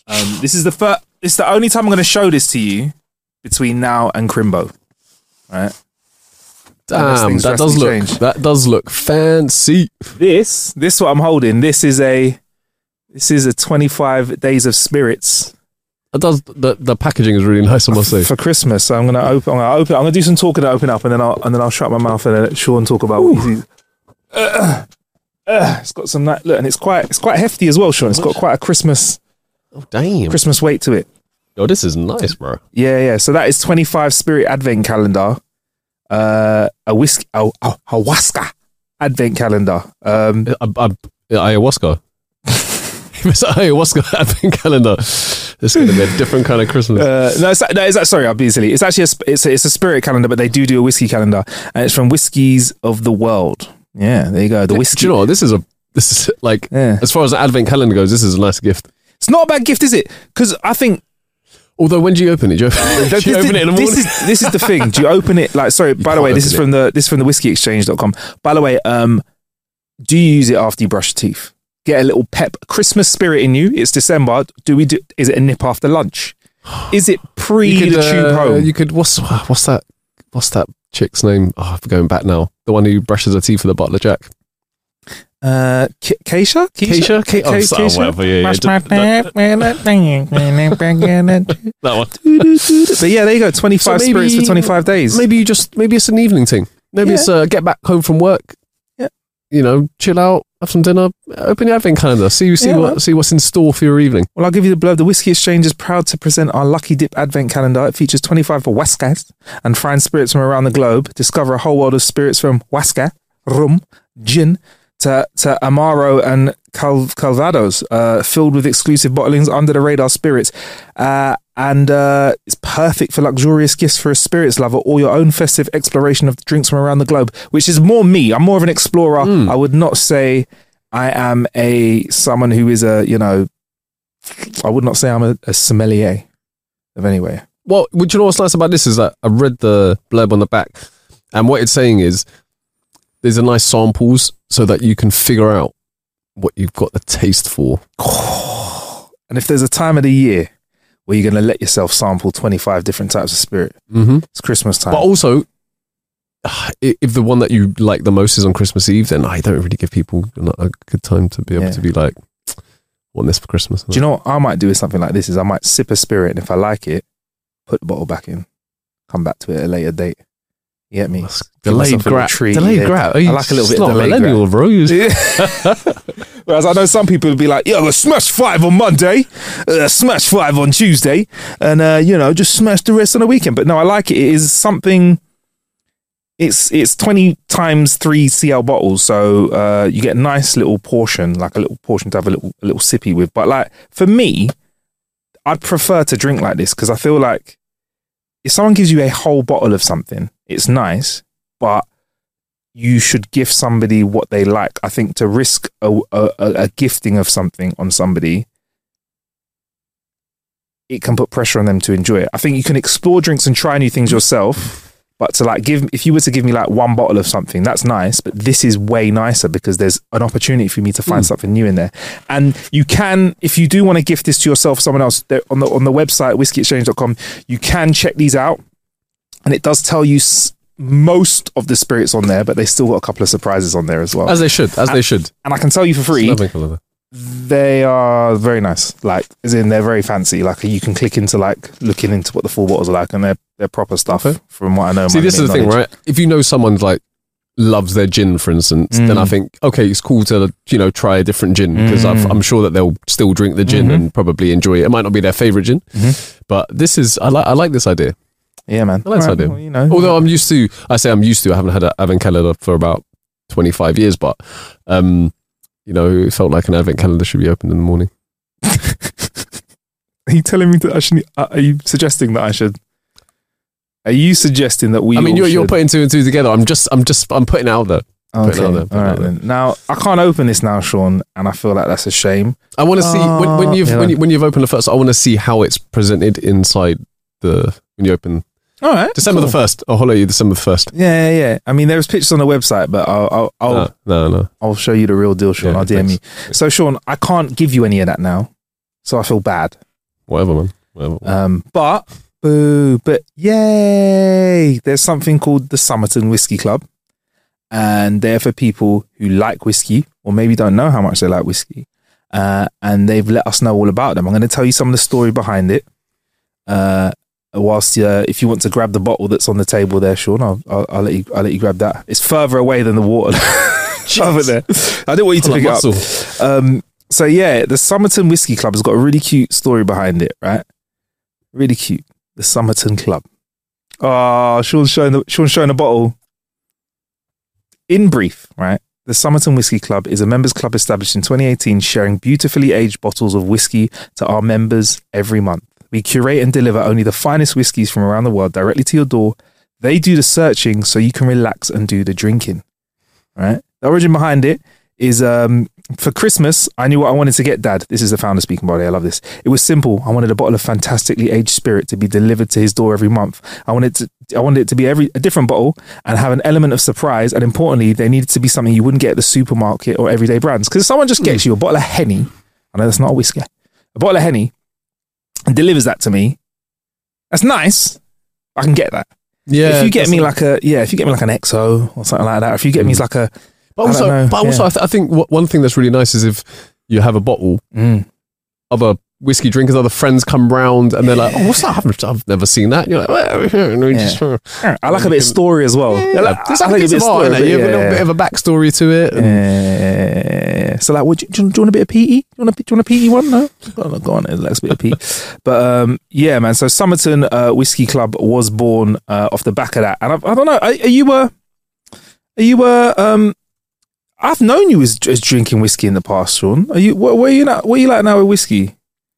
Um, this is the first. It's the only time I'm going to show this to you between now and Crimbo. Right. Damn, that does look change. that does look fancy. This, this what I'm holding. This is a, this is a twenty-five days of spirits. It does. The the packaging is really nice, I must say. For Christmas, so I'm gonna open. I'm gonna open. I'm gonna do some talking to open up, and then I'll and then I'll shut my mouth and then let Sean talk about what he sees. Uh, uh, it's got some that look, and it's quite it's quite hefty as well, Sean. It's got quite a Christmas Oh damn! Christmas weight to it. Oh, this is nice, bro. Yeah, yeah. So that is twenty-five Spirit Advent Calendar, uh, a whiskey, oh, oh, ayahuasca Advent Calendar. Um, I, I, ayahuasca. It's an ayahuasca Advent Calendar. It's going to be a different kind of Christmas. Uh, no, it's, no, it's sorry, I'll be silly. It's actually a, it's a, it's a spirit calendar, but they do do a whiskey calendar, and it's from Whiskies of the World. Yeah, there you go. The whiskey. Do you know what? This is a this is like Yeah. as far as the Advent calendar goes, this is a nice gift. It's not a bad gift, is it? Because I think Although, when do you open it? Do you, do you open it in the morning? This is this is the thing. Do you open it like? Sorry, by the can't way, this open is from the this is from the whiskey exchange dot com. By the way, um, do you use it after you brush your teeth? Get a little pep, Christmas spirit in you. It's December. Do we do? Is it a nip after lunch? Is it pre You could, the tube uh, home? You could. What's what's that? What's that chick's name? Oh, I'm going back now. The one who brushes her teeth with a bottle of Jack. Uh, Ke- Keisha? Keisha? Ke- Oh, Ke- so- Keisha? whatever, yeah, yeah. Brush my teeth with a thing. That one. But yeah, there you go. twenty-five So maybe- spirits for twenty-five days. Maybe you just maybe it's an evening thing. Maybe Yeah. it's uh, get back home from work. Yeah. You know, chill out, have some dinner, open your Advent calendar, see see Yeah, what man. see what's in store for your evening. Well, I'll give you the blurb. The Whiskey Exchange is proud to present our Lucky Dip Advent Calendar. It features twenty-five for Huascas and fine spirits from around the globe. Discover a whole world of spirits from Huasca, rum, gin, to, to Amaro and Cal- Calvados, uh, filled with exclusive bottlings, under the radar spirits. Uh, and uh, it's perfect for luxurious gifts for a spirits lover or your own festive exploration of drinks from around the globe, which is more me. I'm more of an explorer. Mm. I would not say I am a someone who is a, you know, I would not say I'm a, a sommelier of anywhere. Well, would you know what's nice about this is that I read the blurb on the back, and what it's saying is there's a nice samples so that you can figure out what you've got the taste for. And if there's a time of the year where you're going to let yourself sample twenty-five different types of spirit, Mm-hmm. it's Christmas time. But also, i- if the one that you like the most is on Christmas Eve, then I don't really give people a good time to be able Yeah. to be like, I want this for Christmas. Do you know what I might do with something like this is I might sip a spirit, and if I like it, put the bottle back in, come back to it at a later date. You get me? Give Delayed myself a little grat. treat, Delayed yeah. grat. I like a little bit It's of not delayed millennial, bro. Whereas I know some people would be like, "Yo, smash five on Monday, uh, smash five on Tuesday, and uh, you know, just smash the rest on the weekend." But no, I like it. It is something. It's it's twenty times three C L bottles, so uh, you get a nice little portion, like a little portion to have a little a little sippy with. But like for me, I'd prefer to drink like this because I feel like if someone gives you a whole bottle of something, it's nice, but you should give somebody what they like. I think to risk a, a, a gifting of something on somebody, it can put pressure on them to enjoy it. I think you can explore drinks and try new things yourself, but to like give, if you were to give me like one bottle of something, that's nice, but this is way nicer because there's an opportunity for me to find Mm. something new in there. And you can, if you do want to gift this to yourself or someone else, there- on the on the website whiskey exchange dot com, you can check these out, and it does tell you s- most of the spirits on there, but they still got a couple of surprises on there as well. As they should. As they should. And I can tell you for free, Advent calendar. they are very nice. Like, as in, they're very fancy. Like, you can click into like looking into what the full bottles are like, and they're they're proper stuff. Okay. From what I know, See, my this is the limited thing, knowledge. right? If you know someone like loves their gin, for instance, then Mm. I think okay, it's cool to you know try a different gin because Mm. I'm sure that they'll still drink the gin Mhm. and probably enjoy it. It might not be their favorite gin, Mhm. but this is I like I like this idea. Yeah, man. I like this Alright, idea. well, you know, Although I'm used to, I say I'm used to. I haven't had an Advent calendar for about twenty-five years, but um, you know, it felt like an Advent calendar should be opened in the morning. are you telling me that I should? Are you suggesting that I should? Are you suggesting that we? I mean, all you're, you're should- putting two and two together. I'm just, I'm just, I'm putting it out there. Okay, putting it out there, putting all it right out there. then. Now I can't open this now, Sean, and I feel like that's a shame. I want to see when, when Uh, you've yeah. when, you, when you've opened the first. I want to see how it's presented inside the when you open All right, December cool. the first. I'll holler you December the first. Yeah, yeah, yeah. I mean, there's pictures on the website, but I'll I'll I'll, No, no, no. I'll show you the real deal, Sean. Yeah, I'll D M thanks. you. So, Sean, I can't give you any of that now, so I feel bad. Whatever, man. Whatever. Um, but, boo, but yay! There's something called the Somerton Whiskey Club. And they're for people who like whiskey or maybe don't know how much they like whiskey. Uh, and they've let us know all about them. I'm going to tell you some of the story behind it. Uh, whilst uh, if you want to grab the bottle that's on the table there, Sean, I'll, I'll, I'll let you. I'll let you grab that. It's further away than the water over there. I didn't want you to pick it up. Um, so yeah, the Somerton Whiskey Club has got a really cute story behind it, right? Really cute. The Somerton Club. Oh, Sean's showing the Sean's showing the bottle. In brief, right? The Somerton Whiskey Club is a members club established in twenty eighteen, sharing beautifully aged bottles of whiskey to our members every month. We curate and deliver only the finest whiskies from around the world directly to your door. They do the searching so you can relax and do the drinking. Right? The origin behind it is um, for Christmas, I knew what I wanted to get Dad. This is the founder speaking, by the way. I love this. It was simple. I wanted a bottle of fantastically aged spirit to be delivered to his door every month. I wanted to, I wanted it to be every a different bottle and have an element of surprise. And importantly, they needed to be something you wouldn't get at the supermarket or everyday brands. Because if someone just gets you a bottle of Henny, I know that's not a whiskey, a bottle of Henny, and delivers that to me, that's nice. I can get that. Yeah. If you get me like a yeah, if you get me like an X O or something like that, if you get me like a But also, know, but also yeah. I, th- I think w- one thing that's really nice is if you have a bottle, mm. other whiskey drinkers, other friends come round and they're like, "Oh, what's that? I've, I've never seen that." And you're like, well, and we Yeah. just, uh, I like a bit of story as well. Yeah, like, there's I like a think bit of art in it. You have a little yeah. bit of a backstory to it. And Yeah. So like, would you, do, you, do you want a bit of peaty? Do you want a, do you want a peaty one? No? Go on, go on. Let's bit of peat. But um, yeah, man. So Somerton uh, Whiskey Club was born uh, off the back of that. And I, I don't know, are, are you a, are you a, um, I've known you as, as drinking whiskey in the past, Sean. Are you, where, where are you now? Where are you like now with whiskey?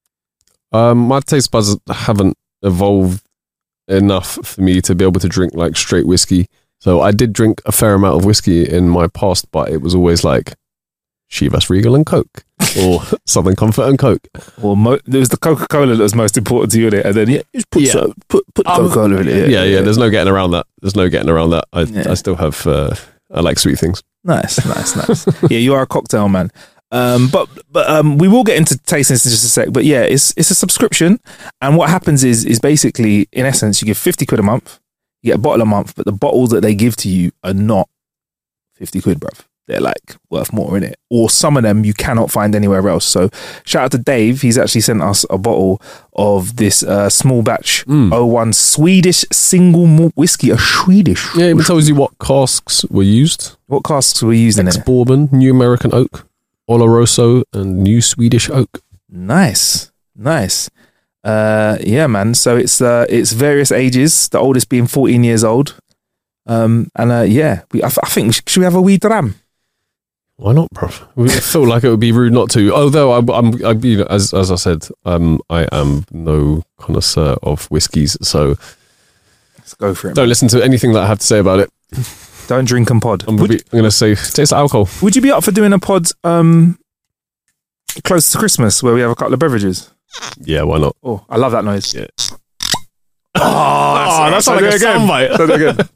Um, my taste buds haven't evolved enough for me to be able to drink like straight whiskey. So I did drink a fair amount of whiskey in my past, but it was always like Chivas Regal and Coke or Southern Comfort and Coke. Well, mo- there was the Coca-Cola that was most important to you in it, and then yeah, just put Yeah. so, put put Um, Coca-Cola in it. Yeah, yeah, there's no getting around that. There's no getting around that. I, Yeah. I still have, uh, I like sweet things. Nice, nice, nice. Yeah, you are a cocktail man. Um, but but um, we will get into tasting this in just a sec. But yeah, it's it's a subscription, and what happens is is basically, in essence, you give fifty quid a month, you get a bottle a month, but the bottles that they give to you are not fifty quid, bruv. They're like worth more in it, or some of them you cannot find anywhere else. So shout out to Dave. He's actually sent us a bottle of this uh, small batch Mm. oh one Swedish single malt whiskey. A Swedish. Yeah, it tells you what casks were used. What casks were used in it? Ex-bourbon, New American Oak, Oloroso, and New Swedish Oak. Nice, nice. Uh, yeah, man. So it's uh, it's various ages. The oldest being fourteen years old. Um, and uh, yeah, we, I, I think we should, should we have a wee dram? Why not, bro? I feel like it would be rude not to. Although I'm, I'm, I, you know, as as I said, um, I am no connoisseur of whiskies, so Let's go for it. don't man. listen to anything that I have to say about it. Don't drink and pod. I'm, Would, be, I'm going to say taste the alcohol. would you be up for doing a pod um, close to Christmas where we have a couple of beverages? Yeah, why not? Oh, I love that noise. Yeah. Oh, that's like a soundbite.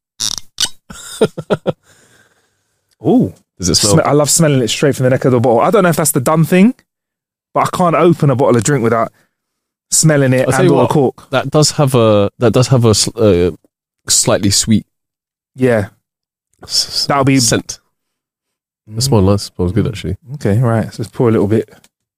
Oh, Does it smell? Sm- I love smelling it straight from the neck of the bottle. I don't know if that's the done thing, but I can't open a bottle of drink without smelling it I'll tell and you or a what. cork. That does have a that does have a sl- uh, slightly sweet Yeah, s- that'll be scent. That smells nice. Smells good actually. Okay, right. So let's pour a little bit.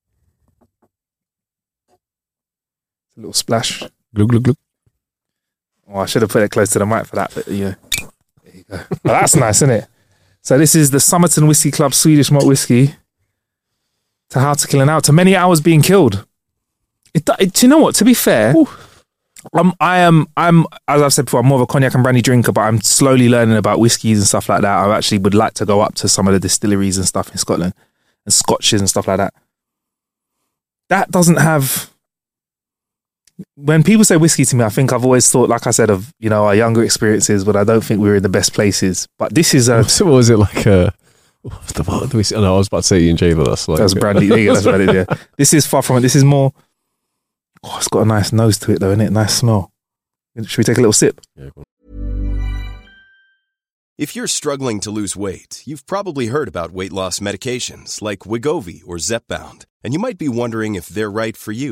A little splash. Glug glug glug. Oh, I should have put it close to the mic for that, but yeah. There you go. Oh, that's nice, isn't it? So this is the Somerton Whiskey Club Swedish malt whiskey. To how to kill an hour. To many hours being killed. It, it, do you know what? To be fair, I'm, I am, I'm, as I've said before, I'm more of a cognac and brandy drinker, but I'm slowly learning about whiskies and stuff like that. I actually would like to go up to some of the distilleries and stuff in Scotland and scotches and stuff like that. That doesn't have... When people say whiskey to me, I think I've always thought, like I said, of, you know, our younger experiences, but I don't think we were in the best places. But this is a... So what was it like? Uh, what's the what do we say? Oh, no, I was about to say Ian J, but that's like That's brandy. There you go, that's brandy, yeah. This is far from it. This is more... Oh, it's got a nice nose to it, though, isn't it? Nice smell. Should we take a little sip? Yeah, go on. If you're struggling to lose weight, you've probably heard about weight loss medications like Wegovy or Zepbound, and you might be wondering if they're right for you.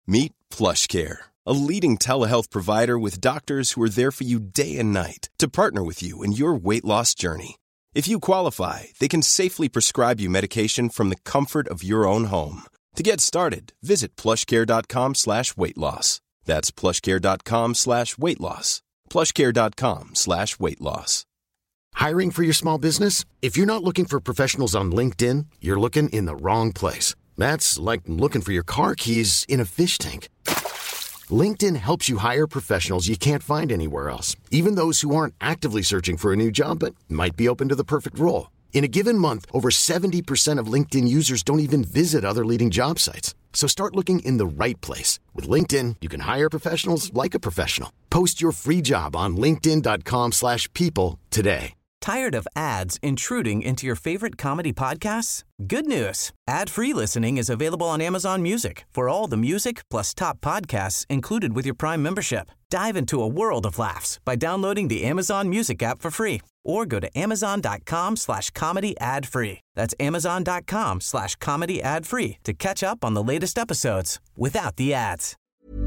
Meet PlushCare, a leading telehealth provider with doctors who are there for you day and night to partner with you in your weight loss journey. If you qualify, they can safely prescribe you medication from the comfort of your own home. To get started, visit plushcare.com slash weight loss. That's plushcare.com slash weight loss. plushcare.com slash weight loss. Hiring for your small business? If you're not looking for professionals on LinkedIn, you're looking in the wrong place. That's like looking for your car keys in a fish tank. LinkedIn helps you hire professionals you can't find anywhere else, even those who aren't actively searching for a new job but might be open to the perfect role. In a given month, over seventy percent of LinkedIn users don't even visit other leading job sites. So start looking in the right place. With LinkedIn, you can hire professionals like a professional. Post your free job on linkedin.com slash people today. Tired of ads intruding into your favorite comedy podcasts? Good news. Ad-free listening is available on Amazon Music for all the music plus top podcasts included with your Prime membership. Dive into a world of laughs by downloading the Amazon Music app for free or go to amazon.com slash comedy ad free. That's amazon.com slash comedy ad free to catch up on the latest episodes without the ads.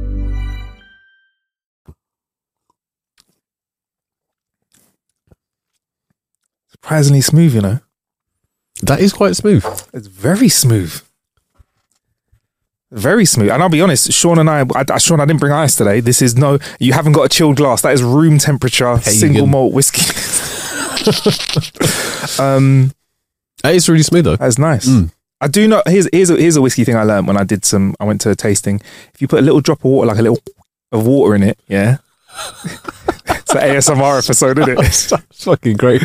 Surprisingly smooth, you know. That is quite smooth. It's very smooth. Very smooth. And I'll be honest, Sean and I, I, Sean, I didn't bring ice today. This is no, you haven't got a chilled glass. That is room temperature, Pagan. single malt whiskey. um, That is really smooth though. That is nice. Mm. I do know, here's, here's, a, here's a whiskey thing I learned when I did some, I went to a tasting. If you put a little drop of water, like a little of water in it, yeah. It's an A S M R episode, isn't it? That's fucking great.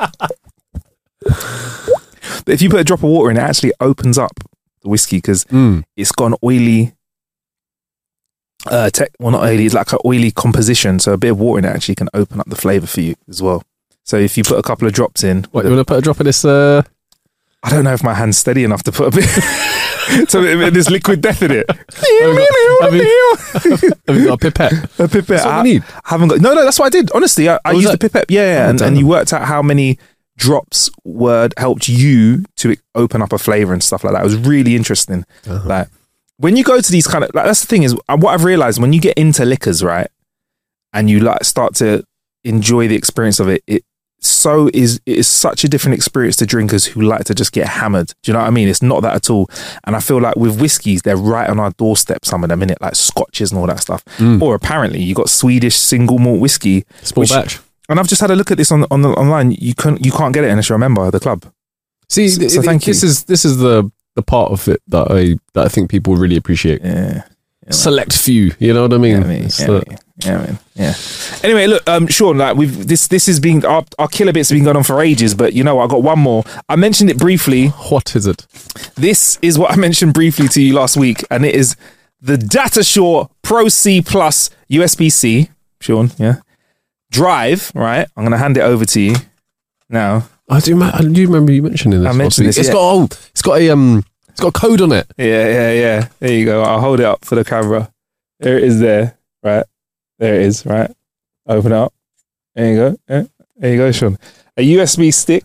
But if you put a drop of water in it, it actually opens up the whiskey because mm. it's got an oily, uh, tech, well not oily, it's like an oily composition. So a bit of water in it actually can open up the flavour for you as well. So if you put a couple of drops in, what, you want to put a drop of this? Uh... I don't know if my hand's steady enough to put a bit. So there's liquid death in it. have, you, have, you, have you got a pipette? A pipette. That's what I, you need. I haven't got. No, no, that's what I did. Honestly, I, I used that? the pipette. Yeah, yeah, Oh, and, damn. and you worked out how many drops were helped you to open up a flavour and stuff like that. It was really interesting. Uh-huh. Like when you go to these kind of, like that's the thing is what I've realised when you get into liquors, right, and you like start to enjoy the experience of it, it so is it is such a different experience to drinkers who like to just get hammered. Do you know what I mean? It's not that at all. And I feel like with whiskies, they're right on our doorstep, some of them, innit? Like scotches and all that stuff. Mm. Or apparently you got Swedish single malt whiskey. Small which, batch. And I've just had a look at this on on the online. You can't you can't get it unless you're a member of the club. See, so, th- so thank this you. is this is the the part of it that I that I think people really appreciate. Yeah. Yeah, select few, you know what I mean? Yeah, man. It's Yeah, the- man. Yeah, man. Yeah. Anyway, look, um, Sean, like we've this this has been our, our killer bits have been going on for ages, but you know what? I got one more. I mentioned it briefly. What is it? This is what I mentioned briefly to you last week, and it is the DataSure Pro C Plus U S B C. Sean, yeah. Drive, right? I'm gonna hand it over to you now. I do. ma- I do remember you mentioning this. I mentioned last week. this, It's yeah. got oh, it's got a um, it's got a code on it. Yeah, yeah, yeah. There you go. I'll hold it up for the camera. There it is there, right? There it is, right? Open it up. There you go. Yeah. There you go, Sean. A U S B stick.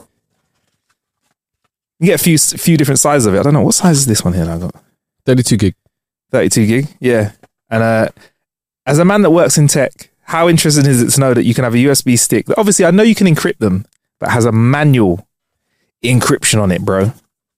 You get a few few different sizes of it. I don't know. What size is this one here that I got? thirty-two gig. thirty-two gig. Yeah. And uh, as a man that works in tech, how interesting is it to know that you can have a U S B stick that obviously I know you can encrypt them, but has a manual encryption on it, bro.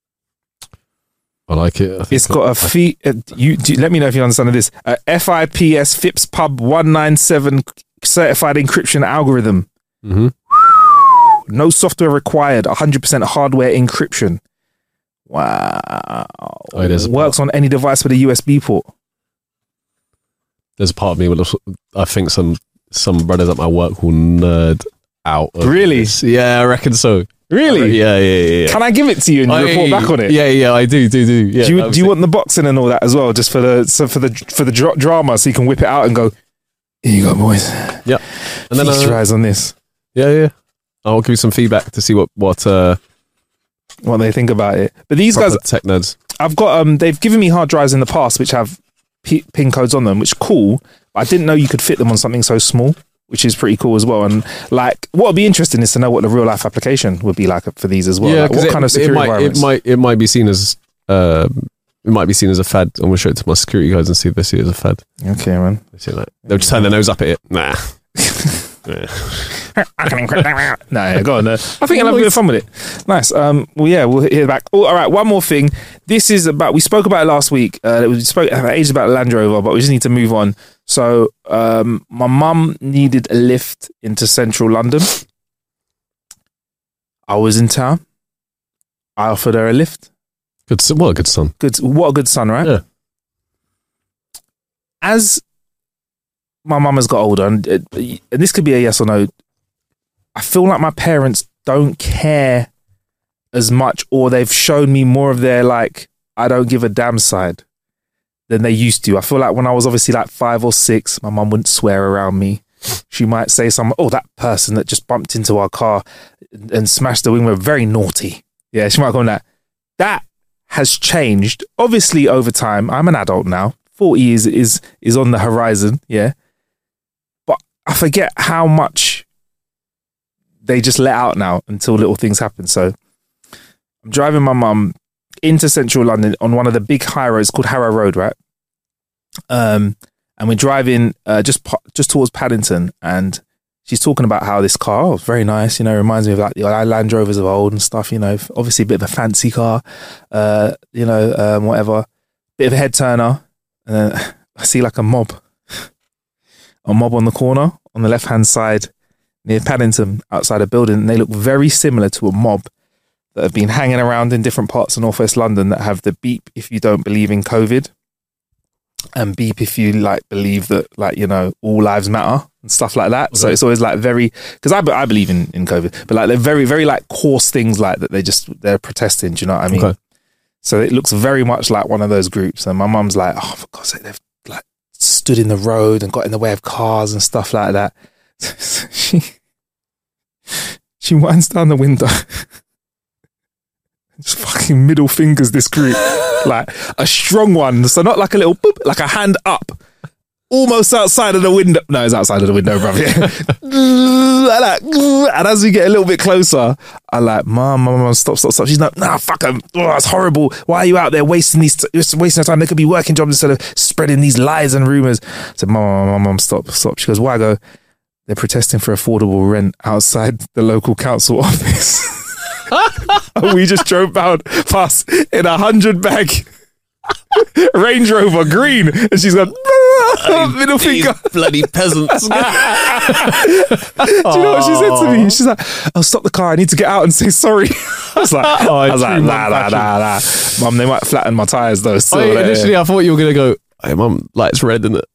I like it. I think It's got a fee. Uh, you do, let me know if you understand this. A F I P S FIPS Pub one ninety-seven certified encryption algorithm. Mm-hmm. No software required. one hundred percent hardware encryption. Wow. Oh, there's a Works on any device with a U S B port. There's a part of me where I think some some brothers at my work will nerd out. of Really? this. Yeah, I reckon so. Really? Yeah, yeah, yeah. yeah. Can I give it to you and you I- report back on it? Yeah, yeah, I do, do, do. Yeah, do you, I was do you want the boxing and all that as well, just for the so for the for the dra- drama, so you can whip it out and go, here you go, boys. Yeah, and then Feast uh, your eyes on this. yeah, yeah. I'll give you some feedback to see what what uh, What they think about it. But these proper guys, tech nerds. I've got um, they've given me hard drives in the past which have P- pin codes on them, which is cool. But I didn't know you could fit them on something so small, which is pretty cool as well. And like, what would be interesting is to know what the real life application would be like for these as well. Yeah, Like, 'cause what it, kind of security it might, it environments? might it might be seen as um, it might be seen as a fad. I'm going to show it to my security guys and see if they see it as a fad. Okay, man. They see like, they'll just turn their nose up at it. Nah. Yeah. no, yeah, go on. Uh, I think I'll have a bit of fun with it. Nice. Um, well, yeah, we'll hear back. Oh, all right, one more thing. This is about, we spoke about it last week. Uh, we spoke ages about Land Rover, but we just need to move on. So, um, my mum needed a lift into central London. I was in town. I offered her a lift. Good. What a good son. Good. What a good son, right? Yeah. As my mum has got older, and, and this could be a yes or no, I feel like my parents don't care as much, or they've shown me more of their like, I don't give a damn side than they used to. I feel like when I was obviously like five or six, my mum wouldn't swear around me. She might say something, oh, that person that just bumped into our car and smashed the window, very naughty. Yeah, she might go on that. That has changed, obviously, over time. I'm an adult now. forty is, is, is on the horizon, yeah. But I forget how much they just let out now until little things happen. So I'm driving my mum into central London on one of the big high roads called Harrow Road, right? Um, and we're driving uh, just just towards Paddington, and she's talking about how this car, oh, it's very nice, you know, reminds me of like the Land Rovers of old and stuff, you know, obviously a bit of a fancy car, uh, you know, um, whatever, bit of a head turner, and then I see like a mob, a mob on the corner on the left hand side near Paddington outside a building, and they look very similar to a mob that have been hanging around in different parts of northwest London that have the beep if you don't believe in COVID, and beep if you like believe that, like, you know, all lives matter and stuff like that. Okay. So it's always like very, because I, I believe in, in COVID, but like they're very, very like coarse things like that. They just, they're protesting. Do you know what I mean? Okay. So it looks very much like one of those groups. And my mum's like, oh, for God's sake, they've like stood in the road and got in the way of cars and stuff like that. So she, she winds down the window. Just fucking middle fingers this group. Like a strong one. So not like a little boop, like a hand up. Almost outside of the window. No, it's outside of the window, bruv. Yeah. And as we get a little bit closer, I'm like, Mum, Mum, Mum, stop, stop, stop. She's like, nah, fuck them. Oh, that's horrible. Why are you out there wasting these, just wasting their time? They could be working jobs instead of spreading these lies and rumours. I said, Mum, Mum, Mum, stop, stop. She goes, why? I go, they're protesting for affordable rent outside the local council office. And we just drove out past in a hundred bag Range Rover green, and she's gone middle finger. Bloody peasants. Do you know what she said to me? She's like, "Oh, stop the car! I need to get out and say sorry." I was like, oh, I was like, nah, nah, nah, nah, Mum, they might flatten my tires though. So I, initially, yeah. I thought you were gonna go, hey, Mum, light's red, isn't it?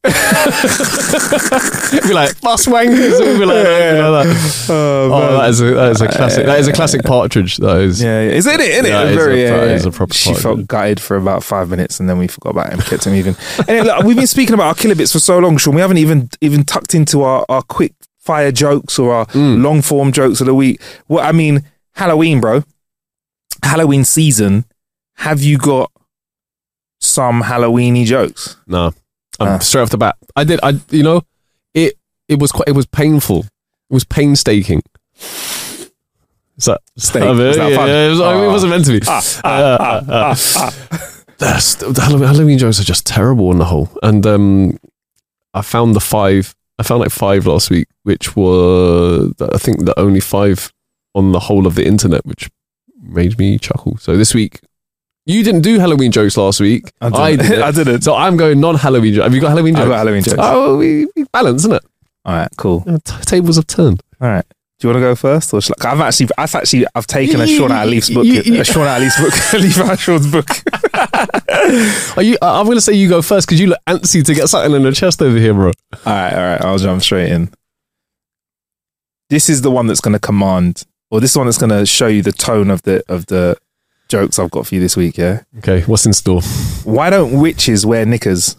Be like, bus wankers. Be like, yeah. like that. Oh, oh that is a that is a classic. That is a classic Partridge. That is. Yeah, yeah. Is it? Isn't it? Yeah, it very, is a, yeah, yeah. Is a proper she Partridge. Felt gutted for about five minutes, and then we forgot about him. Kept him even. Anyway, look, we've been speaking about our killer bits for so long, Sean. We haven't even even tucked into our, our quick fire jokes or our mm. long form jokes of the week. Well, I mean, Halloween, bro. Halloween season. Have you got some Halloweeny jokes? No. Um, uh. Straight off the bat, I did. I you know, it it was quite. It was painful. It was painstaking. Is that steak? Was that yeah, fun? Yeah, it, was, oh. it wasn't meant to be. Ah, ah, uh, ah, ah, ah. The, the Halloween, Halloween jokes are just terrible on the whole. And um, I found the five. I found like five last week, which were I think the only five on the whole of the internet, which made me chuckle. So this week. You didn't do Halloween jokes last week. I didn't. I did. I didn't. So I'm going non-Halloween jokes. Have you got Halloween jokes? I've got Halloween jokes. Oh, we, we balance, isn't it? All right, cool. T- tables have turned. All right. Do you want to go first, or shall I? I've actually, I've actually, I've taken a Sean out of Leaf's book. A Sean out of Leaf's book. Leaf out of Sean's book. Are you? I'm going to say you go first because you look antsy to get something in the chest over here, bro. All right, all right. I'll jump straight in. This is the one that's going to command, or this is the one that's going to show you the tone of the of the. jokes I've got for you this week, yeah? Okay, what's in store? Why don't witches wear knickers?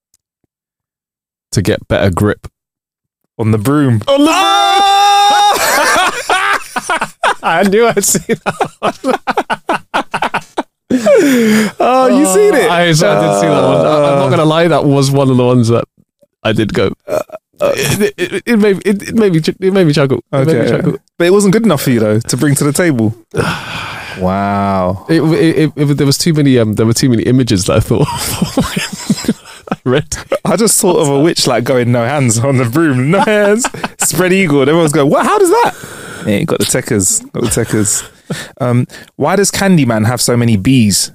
To get better grip. On the broom. On the oh! broom! I knew I'd see that one. Oh, you seen it? I, I did see that one. I'm not going to lie, that was one of the ones that I did go... Uh, Uh, it, it, it, made, it, it, made me, it made me chuckle. It okay. made me chuckle. But it wasn't good enough for you, though, to bring to the table. Wow. It, it, it, it, there was too many. Um, there were too many images that I thought I read. I just thought of a witch like going no hands on the broom, no hands, spread eagle. And everyone's going, what? How does that? Yeah, got the techers, got the techers. Um, why does Candyman have so many bees?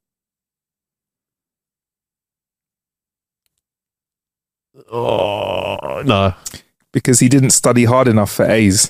Oh no! Because he didn't study hard enough for A's.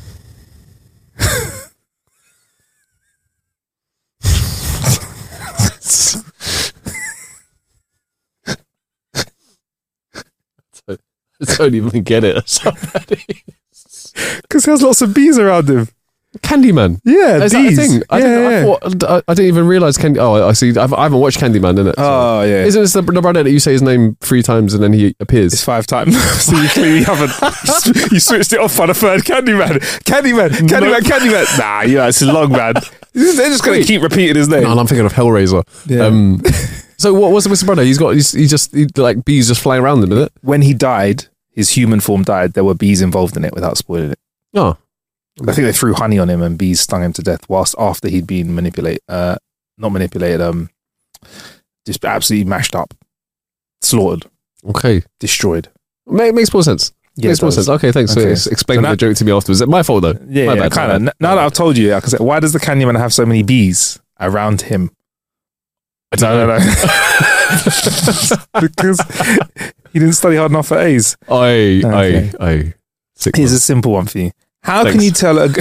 I don't even get it. Because he has lots of bees around him. Candyman. Yeah, is bees. that a thing? I, yeah, didn't, yeah. I thought I, I didn't even realize Candy. Oh, I see. I've, I haven't watched Candyman, innit? So. Oh, yeah. Isn't this the, the brother that you say his name three times and then he appears? It's five times. So you clearly haven't. You switched it off on a third Candyman. Candyman. Candyman. Nope. Candyman. Nah, yeah, it's long, man. They're just going to keep repeating his name. No, I'm thinking of Hellraiser. Yeah. Um, so what was with his brother? He's got. He's, he just he, like bees just flying around him, isn't it? When he died, his human form died. There were bees involved in it without spoiling it. Oh. I think they threw honey on him and bees stung him to death whilst after he'd been manipulated, uh, not manipulated, um, just absolutely mashed up, slaughtered, Okay. destroyed. It makes more sense. Yeah, makes it more does. sense. Okay, thanks. Okay. So explain So the now- joke to me afterwards. Is it my fault though? Yeah, my yeah bad, kind my of. bad. Now that I've told you, I can say, why does the Candyman have so many bees around him? I don't No, no, no. Because he didn't study hard enough for A's. I, Okay. I, I. Sick Here's man. a simple one for you. How Thanks. can you tell a g-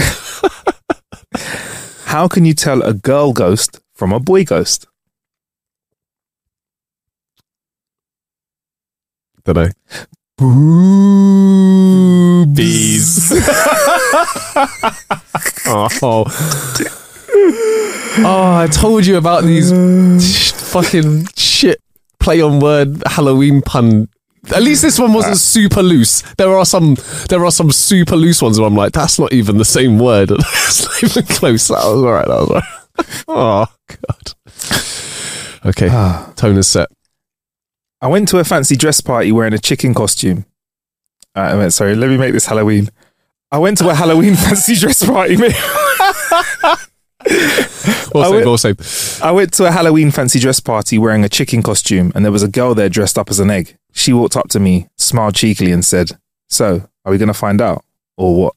How can you tell a girl ghost from a boy ghost? Don't know. Bees. Oh. Oh, I told you about these sh- fucking shit play on word Halloween pun. At least this one wasn't super loose. There are some there are some super loose ones where I'm like, that's not even the same word. It's not even close. That was alright, that was alright. Oh god. Okay. Ah. Tone is set. I went to a fancy dress party wearing a chicken costume. Uh, I meant, sorry, let me make this Halloween. I went to a Halloween fancy dress party. mate. Well I saved, went- well saved. I went to a Halloween fancy dress party wearing a chicken costume, and there was a girl there dressed up as an egg. She walked up to me, smiled cheekily, and said, "So, are we going to find out, or what?"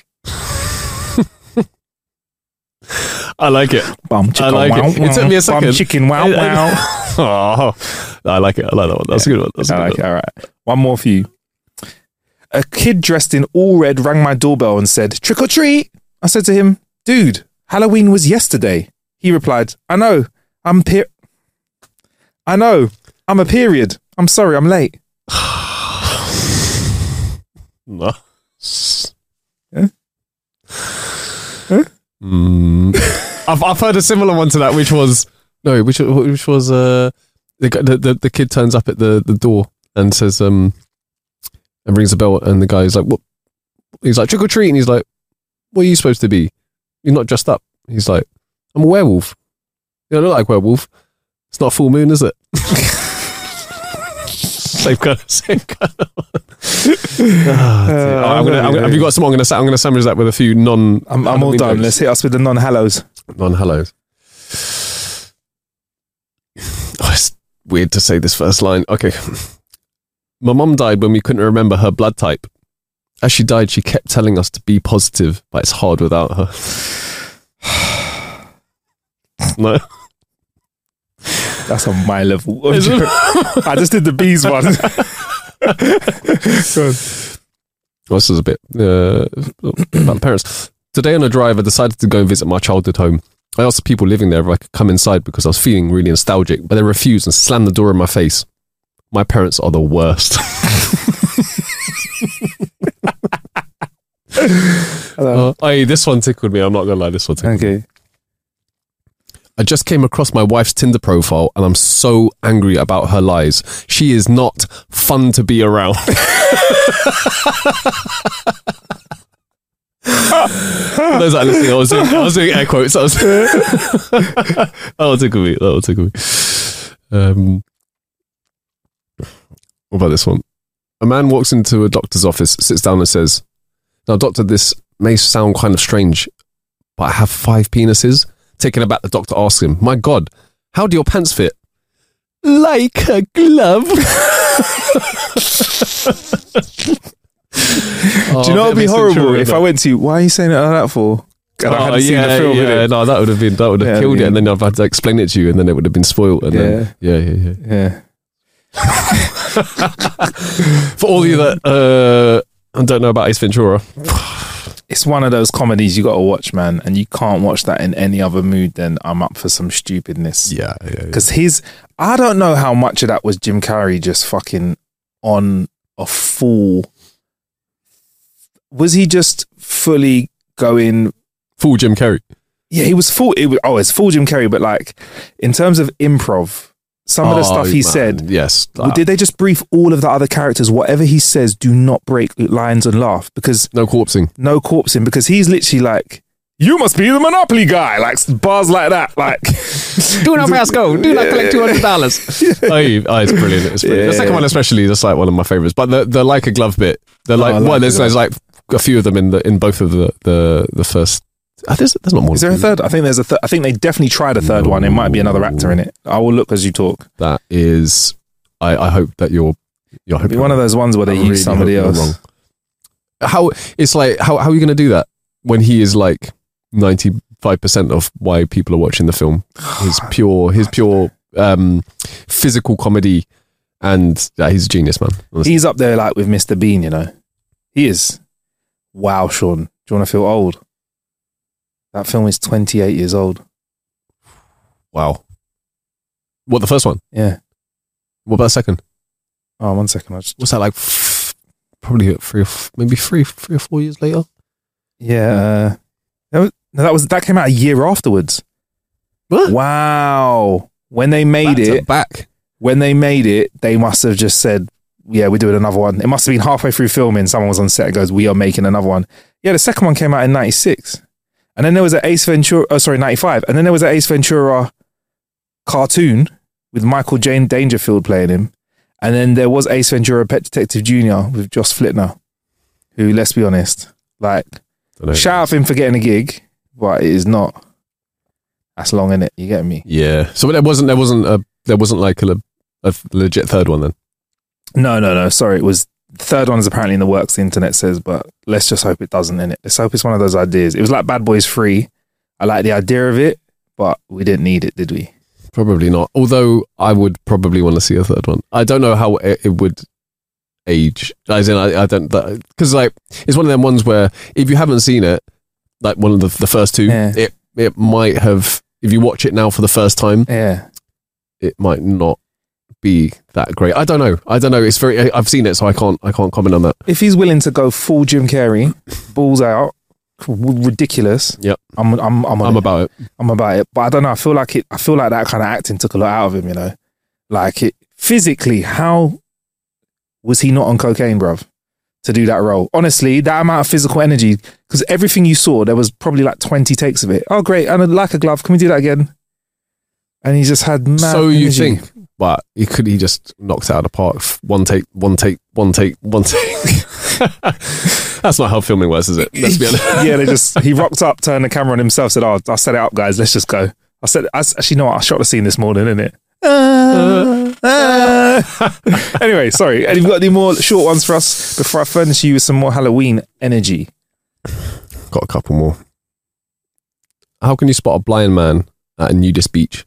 I like it. Bum chicken, I like wow, it. It took me a wow. second. Bum chicken, wow, wow. Oh, I like it. I like that one. That's a good one. That's a I good like one. it. All right. One more for you. A kid dressed in all red rang my doorbell and said, "Trick or treat." I said to him, "Dude, Halloween was yesterday." He replied, "I know. I'm per- I know. I'm a period. I'm sorry. I'm late." No. Yeah? Huh? Mm. I've I've heard a similar one to that, which was no, which which was uh the guy- the the, the kid turns up at the, the door and says um and rings a bell, and the guy's like, "What?" He's like, "Trick or treat," and he's like, "What are you supposed to be? You're not dressed up." He's like, "I'm a werewolf." You don't look like a werewolf. It's not a full moon, is it? Same kind of, same kind of one. Oh, dear. Uh, I'm gonna, I'm gonna, have you got some? I'm gonna, I'm gonna summarize that with a few non. I'm, I'm all done. Let's hit us with the non-hallows. non hellos. Oh, it's weird to say this first line. Okay, my mum died when we couldn't remember her blood type. As she died, she kept telling us to be positive, but it's hard without her. No. That's on my level. Is it? I just did the bees one. Go on. Well, this is a bit uh, about the parents. Today on a drive, I decided to go and visit my childhood home. I asked the people living there if I could come inside because I was feeling really nostalgic, but they refused and slammed the door in my face. My parents are the worst. uh, aye, this one tickled me. I'm not going to lie, this one tickled me. Okay. I just came across my wife's Tinder profile and I'm so angry about her lies. She is not fun to be around. For those that are listening, I was doing, I was doing air quotes. I was that will tickle me. That will tickle me. Um, what about this one? A man walks into a doctor's office, sits down and says, "Now, doctor, this may sound kind of strange, but I have five penises. Taken aback, the doctor asks him, "My God, how do your pants fit?" "Like a glove." Oh, do you know what would be horrible if I went to you? Why are you saying it like that for? And oh, I hadn't yeah, seen the film. Yeah, no, that would have been that would have yeah, killed yeah. it, and then I've had to explain it to you, and then it would have been spoiled. And yeah. then, yeah, yeah, yeah, yeah. For all of you that uh, don't know about Ace Ventura, it's one of those comedies you got to watch, man, and you can't watch that in any other mood than I'm up for some stupidness. Yeah, yeah. Because yeah. his, I don't know how much of that was Jim Carrey just fucking on a full. Was he just fully going full Jim Carrey? Yeah, he was full. It was, oh, it's full Jim Carrey, but like in terms of improv. Some of the oh, stuff he man. said, yes. That. Did they just brief all of the other characters? Whatever he says, do not break lines and laugh because no corpsing, no corpsing because he's literally like, "You must be the Monopoly guy," like bars like that. Like, do not fiasco, do not collect two hundred dollars. oh, oh, it's brilliant. It's brilliant. Yeah. The second one, especially, that's like one of my favorites. But the the like a glove bit, the like, oh, like well, there's, there's like a few of them in the in both of the the the first. Oh, there's, there's not more. Is there a third? I think there's a third. I think they definitely tried a third no. one. It might be another actor in it. I will look as you talk. That is, I, I hope that you're, you're hoping one of those ones where they I use really somebody else. Wrong. How it's like, how how are you going to do that when he is like ninety-five percent of why people are watching the film? His pure, his pure um, physical comedy, and yeah, he's a genius, man. Honestly. He's up there like with Mister Bean, you know. He is. Wow, Sean. Do you want to feel old? That film is twenty-eight years old. Wow. What, the first one? Yeah. What about the second? Oh, one second. I just... What's that like? F- probably three, or f- maybe three, three or four years later. Yeah. Uh, that, was, that was that came out a year afterwards. What? Wow. When they made back it, back. When they made it, they must have just said, "Yeah, we're doing another one." It must have been halfway through filming. Someone was on set and goes, "We are making another one." Yeah, the second one came out in ninety-six. And then there was an Ace Ventura, oh sorry, ninety-five. And then there was an Ace Ventura cartoon with Michael Jane Dangerfield playing him. And then there was Ace Ventura Pet Detective Junior with Josh Flitner, who, let's be honest, like, shout out for him for getting a gig, but it is not, that's long, innit? You get me? Yeah. So there wasn't, there wasn't a, there wasn't like a, a legit third one then? No, no, no. Sorry, it was. The third one is apparently in the works, the internet says, but let's just hope it doesn't, innit? Let's hope it's one of those ideas. It was like Bad Boys three. I like the idea of it, but we didn't need it, did we? Probably not. Although I would probably want to see a third one. I don't know how it, it would age. As in, I, I don't, because like, it's one of them ones where if you haven't seen it, like one of the, the first two, yeah. it, it might have, if you watch it now for the first time, yeah, it might not be that great. I don't know. I don't know. It's very. I've seen it, so I can't. I can't comment on that. If he's willing to go full Jim Carrey, balls out, ridiculous. Yep. I'm. I'm. I'm, I'm it. about it. I'm about it. But I don't know. I feel like it. I feel like that kind of acting took a lot out of him. You know, like it physically. How was he not on cocaine, bruv, to do that role? Honestly, that amount of physical energy. Because everything you saw, there was probably like twenty takes of it. Oh, great! And like a glove. Can we do that again? And he just had mad So energy. You think? But he could, he just knocked it out of the park. One take, one take, one take, one take. That's not how filming works, is it? Let's be honest. Yeah, they just, he rocked up, turned the camera on himself, said, "Oh, I'll set it up, guys. Let's just go." I said, I, actually, you know what? I shot the scene this morning, innit? Uh, uh. Anyway, sorry. And you've got any more short ones for us before I furnish you with some more Halloween energy? Got a couple more. How can you spot a blind man at a nudist beach?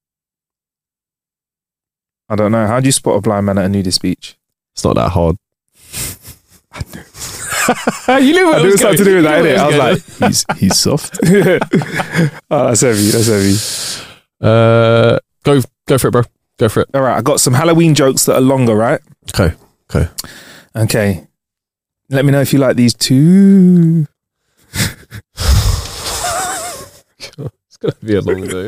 I don't know. How do you spot a blind man at a nudist beach? It's not that hard. I knew. You knew what I I knew it was something to do with that, innit? I was like, he's he's soft. Oh, that's heavy. That's heavy. Uh, go go for it, bro. Go for it. All right. I got some Halloween jokes that are longer, right? Okay. Okay. Okay. Let me know if you like these too. It's gonna be a long day.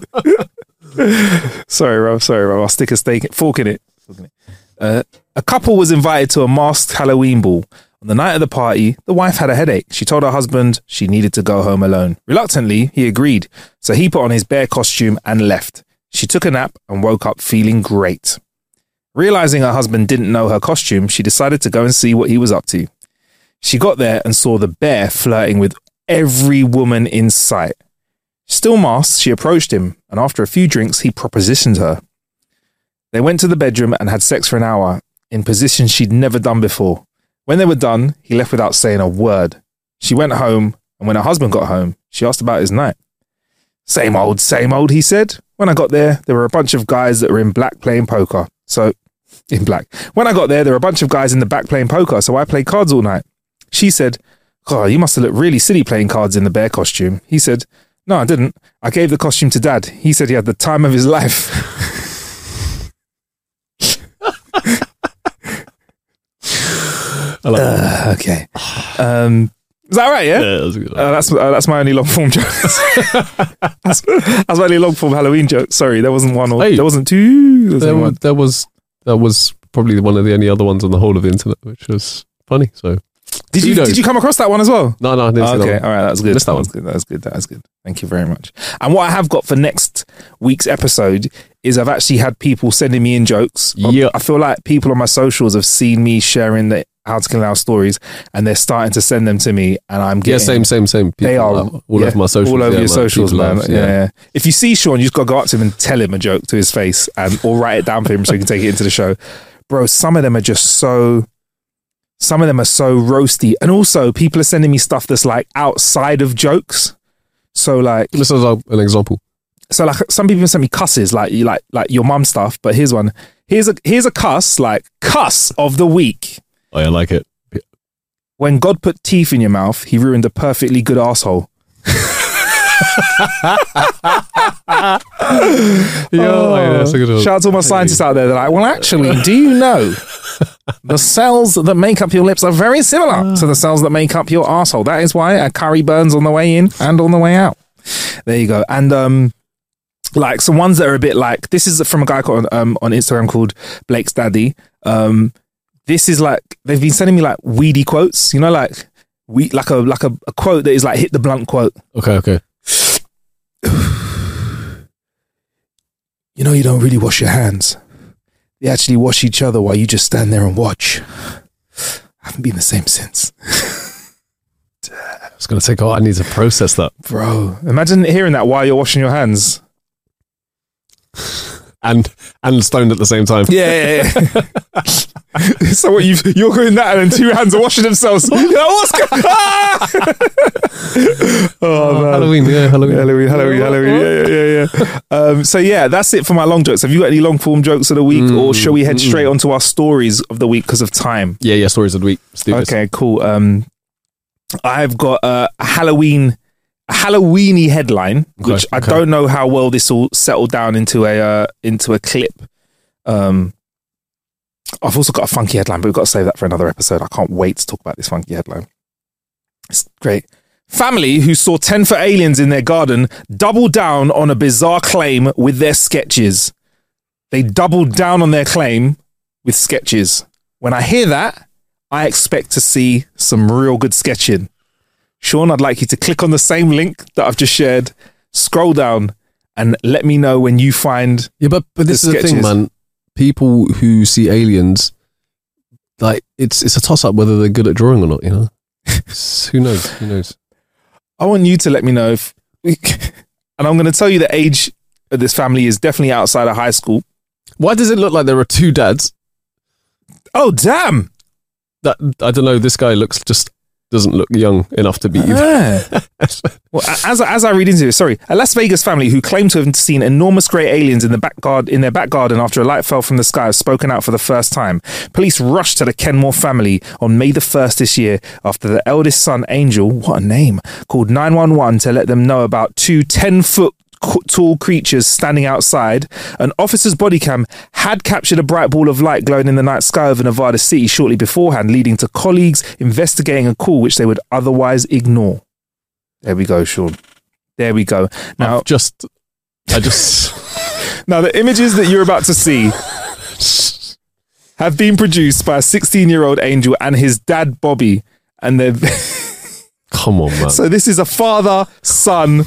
Sorry, Rob. Sorry, Rob. I'll stick a steak, fork in it. Uh, a couple was invited to a masked Halloween ball. On the night of the party, the wife had a headache. She told her husband she needed to go home alone. Reluctantly, he agreed. So he put on his bear costume and left. She took a nap and woke up feeling great. Realizing her husband didn't know her costume, she decided to go and see what he was up to. She got there and saw the bear flirting with every woman in sight. Still masked, she approached him, and after a few drinks, he propositioned her. They went to the bedroom and had sex for an hour, in positions she'd never done before. When they were done, he left without saying a word. She went home, and when her husband got home, she asked about his night. Same old, same old, he said. When I got there, there were a bunch of guys that were in black playing poker. So, in black. When I got there, there were a bunch of guys in the back playing poker, so I played cards all night. She said, "God, you must have looked really silly playing cards in the bear costume." He said, "No, I didn't. I gave the costume to Dad. He said he had the time of his life." I like uh, okay. Um, is that right? Yeah, yeah, that's good. Uh, that's uh, that's my only long form joke. that's, that's my only long form Halloween joke. Sorry, there wasn't one or hey, there wasn't two. There was, there, one. there was that was probably one of the only other ones on the whole of the internet, which was funny. So did you, you did you come across that one as well? No, no, I didn't. Oh, okay, all right, that's good. That, that was good. That was good. That was good. Thank you very much. And what I have got for next week's episode is I've actually had people sending me in jokes. Yeah, I feel like people on my socials have seen me sharing the How to Kill an Hour stories, and they're starting to send them to me, and I'm getting... Yeah, same, same, same. People they are all yeah, over my socials. All over yeah, your socials, man. Lives, yeah. yeah. yeah. If you see Sean, you just got to go up to him and tell him a joke to his face, and or write it down for him so he can take it into the show. Bro, some of them are just so... Some of them are so roasty. And also, people are sending me stuff that's like outside of jokes. So like... This is an example. So like some people send me cusses, like you like like your mum stuff, but here's one. Here's a here's a cuss, like cuss of the week. Oh, yeah, I like it. When God put teeth in your mouth, he ruined a perfectly good asshole. Yo, oh, yeah, that's a good one. Shout out to all my scientists out there. They're like, well, actually, do you know the cells that make up your lips are very similar to the cells that make up your asshole? That is why a curry burns on the way in and on the way out. There you go. And um, like some ones that are a bit like, this is from a guy called, um, on Instagram called Blake's Daddy. Um, this is like, they've been sending me like weedy quotes, you know, like we like a like a, a quote that is like hit the blunt quote. Okay, okay. You know, you don't really wash your hands. They actually wash each other while you just stand there and watch. I haven't been the same since. It's going to take a while. I need to process that. Bro, imagine hearing that while you're washing your hands. And and stoned at the same time. Yeah, yeah, yeah. So what, you've, you're doing that and then two hands are washing themselves. You're like, what's going ah! oh, oh, man. Halloween, yeah, Halloween. Halloween, Halloween, Halloween. Yeah, yeah, yeah. yeah. Um, so yeah, that's it for my long jokes. Have you got any long form jokes of the week, mm, or shall we head mm, straight onto our stories of the week because of time? Yeah, yeah, stories of the week. Okay, cool. Um, I've got uh, a Halloween... a Halloweeny headline, which okay, okay. I don't know how well this will settle down into a uh, into a clip. Um, I've also got a funky headline, but we've got to save that for another episode. I can't wait to talk about this funky headline. It's great. Family who saw ten-foot aliens in their garden doubled down on a bizarre claim with their sketches. They doubled down on their claim with sketches. When I hear that, I expect to see some real good sketching. Sean, I'd like you to click on the same link that I've just shared, scroll down, and let me know when you find Yeah, but, but this the is the thing, man. People who see aliens, like, it's it's a toss-up whether they're good at drawing or not, you know? Who knows? Who knows? I want you to let me know if... and I'm going to tell you the age of this family is definitely outside of high school. Why does it look like there are two dads? Oh, damn! That I don't know, this guy looks just... doesn't look young enough to be either. Ah. Well, as, as I read into it, sorry, a Las Vegas family who claim to have seen enormous grey aliens in the back guard, in their back garden after a light fell from the sky have spoken out for the first time. Police rushed to the Kenmore family on May the first this year after the eldest son, Angel, what a name, called nine one one to let them know about two ten-foot tall creatures standing outside. An officer's body cam had captured a bright ball of light glowing in the night sky over Nevada City shortly beforehand, leading to colleagues investigating a call which they would otherwise ignore. There we go, Sean. There we go. Now, I've just, I just. Now, the images that you're about to see have been produced by a sixteen-year-old Angel and his dad, Bobby, and they're. Come on, man. So this is a father-son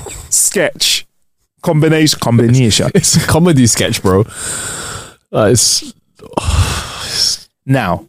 sketch combination. Combination. It's a comedy sketch, bro. Uh, it's, oh, it's now,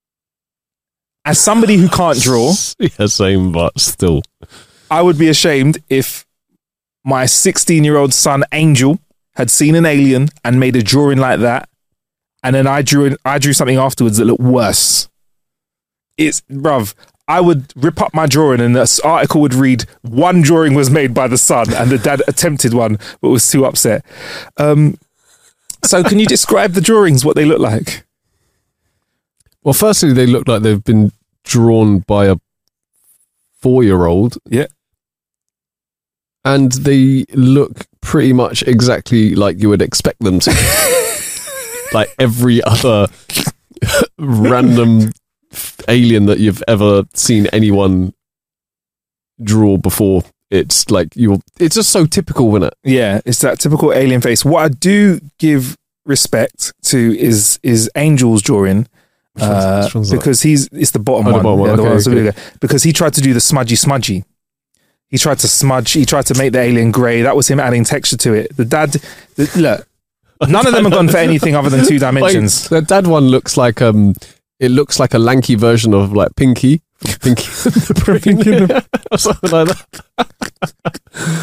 as somebody who can't draw, yeah, same, but still, I would be ashamed if my sixteen-year-old son, Angel, had seen an alien and made a drawing like that. And then I drew I drew something afterwards that looked worse. It's, bruv, I would rip up my drawing and this article would read, one drawing was made by the son and the dad attempted one but was too upset. Um, so can you describe the drawings, what they look like? Well, firstly, they look like they've been drawn by a four-year-old. Yeah. And they look pretty much exactly like you would expect them to. Like every other random alien that you've ever seen anyone draw before. It's like you're it's just so typical, isn't it? Yeah, it's that typical alien face. What I do give respect to is is Angel's drawing. Uh, because he's it's the bottom oh, one, the bottom one. Yeah, the Okay, one okay. because he tried to do the smudgy smudgy. He tried to smudge. He tried to make the alien grey. That was him adding texture to it. The dad, the, look, none of them have gone for anything other than two dimensions. Like, the dad one looks like um, it looks like a lanky version of like Pinky, Pinky, Pinky or something like that.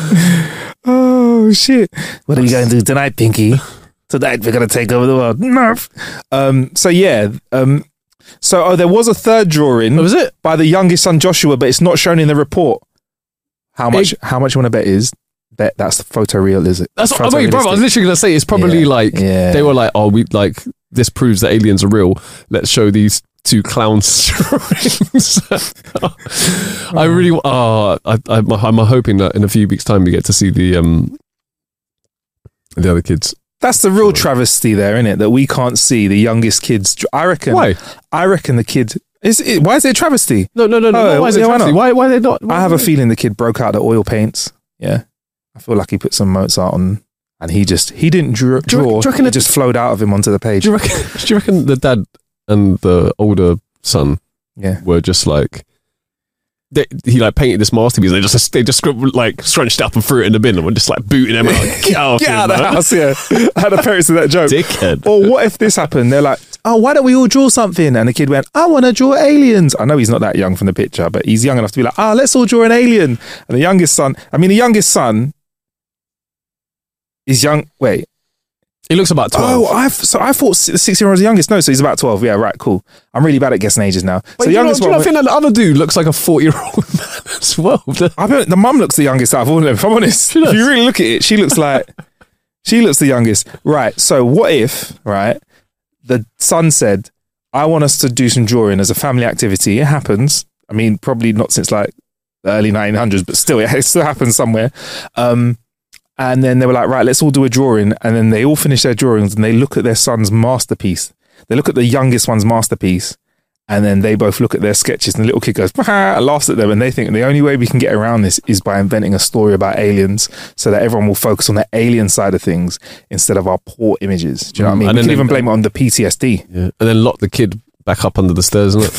Oh shit! What are we going to do tonight, Pinky? Tonight we're going to take over the world. Nerf. Um. So yeah. Um. So oh, there was a third drawing. Oh, was it by the youngest son Joshua, but it's not shown in the report. How much? It, how much you want to bet is that that's the photoreal? Is it? That's what I mean, bro. I was literally going to say it's probably yeah, like yeah. they were like, oh, we like this proves that aliens are real. Let's show these two clowns drawings. I really, oh, I, I, I'm hoping that in a few weeks' time we get to see the um the other kids. That's the real travesty there, isn't it? That we can't see the youngest kids. I reckon. Why? I reckon the kid. Is it, why is it a travesty? No, no, no, no. Oh, why is it yeah, why travesty? not? Why, why are they not? Why I have a feeling the kid broke out the oil paints. Yeah, I feel like he put some Mozart on, and he just he didn't draw. Do you, draw do you reckon it just flowed out of him onto the page. Do you reckon? Do you reckon the dad and the older son, yeah, were just like they, he like painted this masterpiece? They just they just like scrunched it up and threw it in the bin and were just like booting him out. Get out, Get here, out of the man. house! Yeah, I had a parents of that joke. Dickhead. Or what if this happened? They're like, oh, why don't we all draw something? And the kid went, I want to draw aliens. I know he's not that young from the picture, but he's young enough to be like, ah, oh, let's all draw an alien. And the youngest son, I mean, the youngest son is young. Wait. He looks about twelve. Oh, I so I thought the six-year-old was the youngest. No, so he's about twelve. Yeah, right, cool. I'm really bad at guessing ages now. But so you youngest know, do you one, not think that the other dude looks like a forty-year-old man as well? I bet the mum looks the youngest out of all of them, if I'm honest. If you really look at it, she looks like, she looks the youngest. Right, so what if, right, the son said, I want us to do some drawing as a family activity. It happens. I mean, probably not since like the early nineteen hundreds, but still, it still happens somewhere. Um, and then they were like, right, let's all do a drawing. And then they all finish their drawings and they look at their son's masterpiece. They look at the youngest one's masterpiece. And then they both look at their sketches and the little kid goes, and laughs at them. And they think the only way we can get around this is by inventing a story about aliens so that everyone will focus on the alien side of things instead of our poor images. Do you know what I mean? And we then can even they- blame it on the P T S D. Yeah. And then lock the kid back up under the stairs, isn't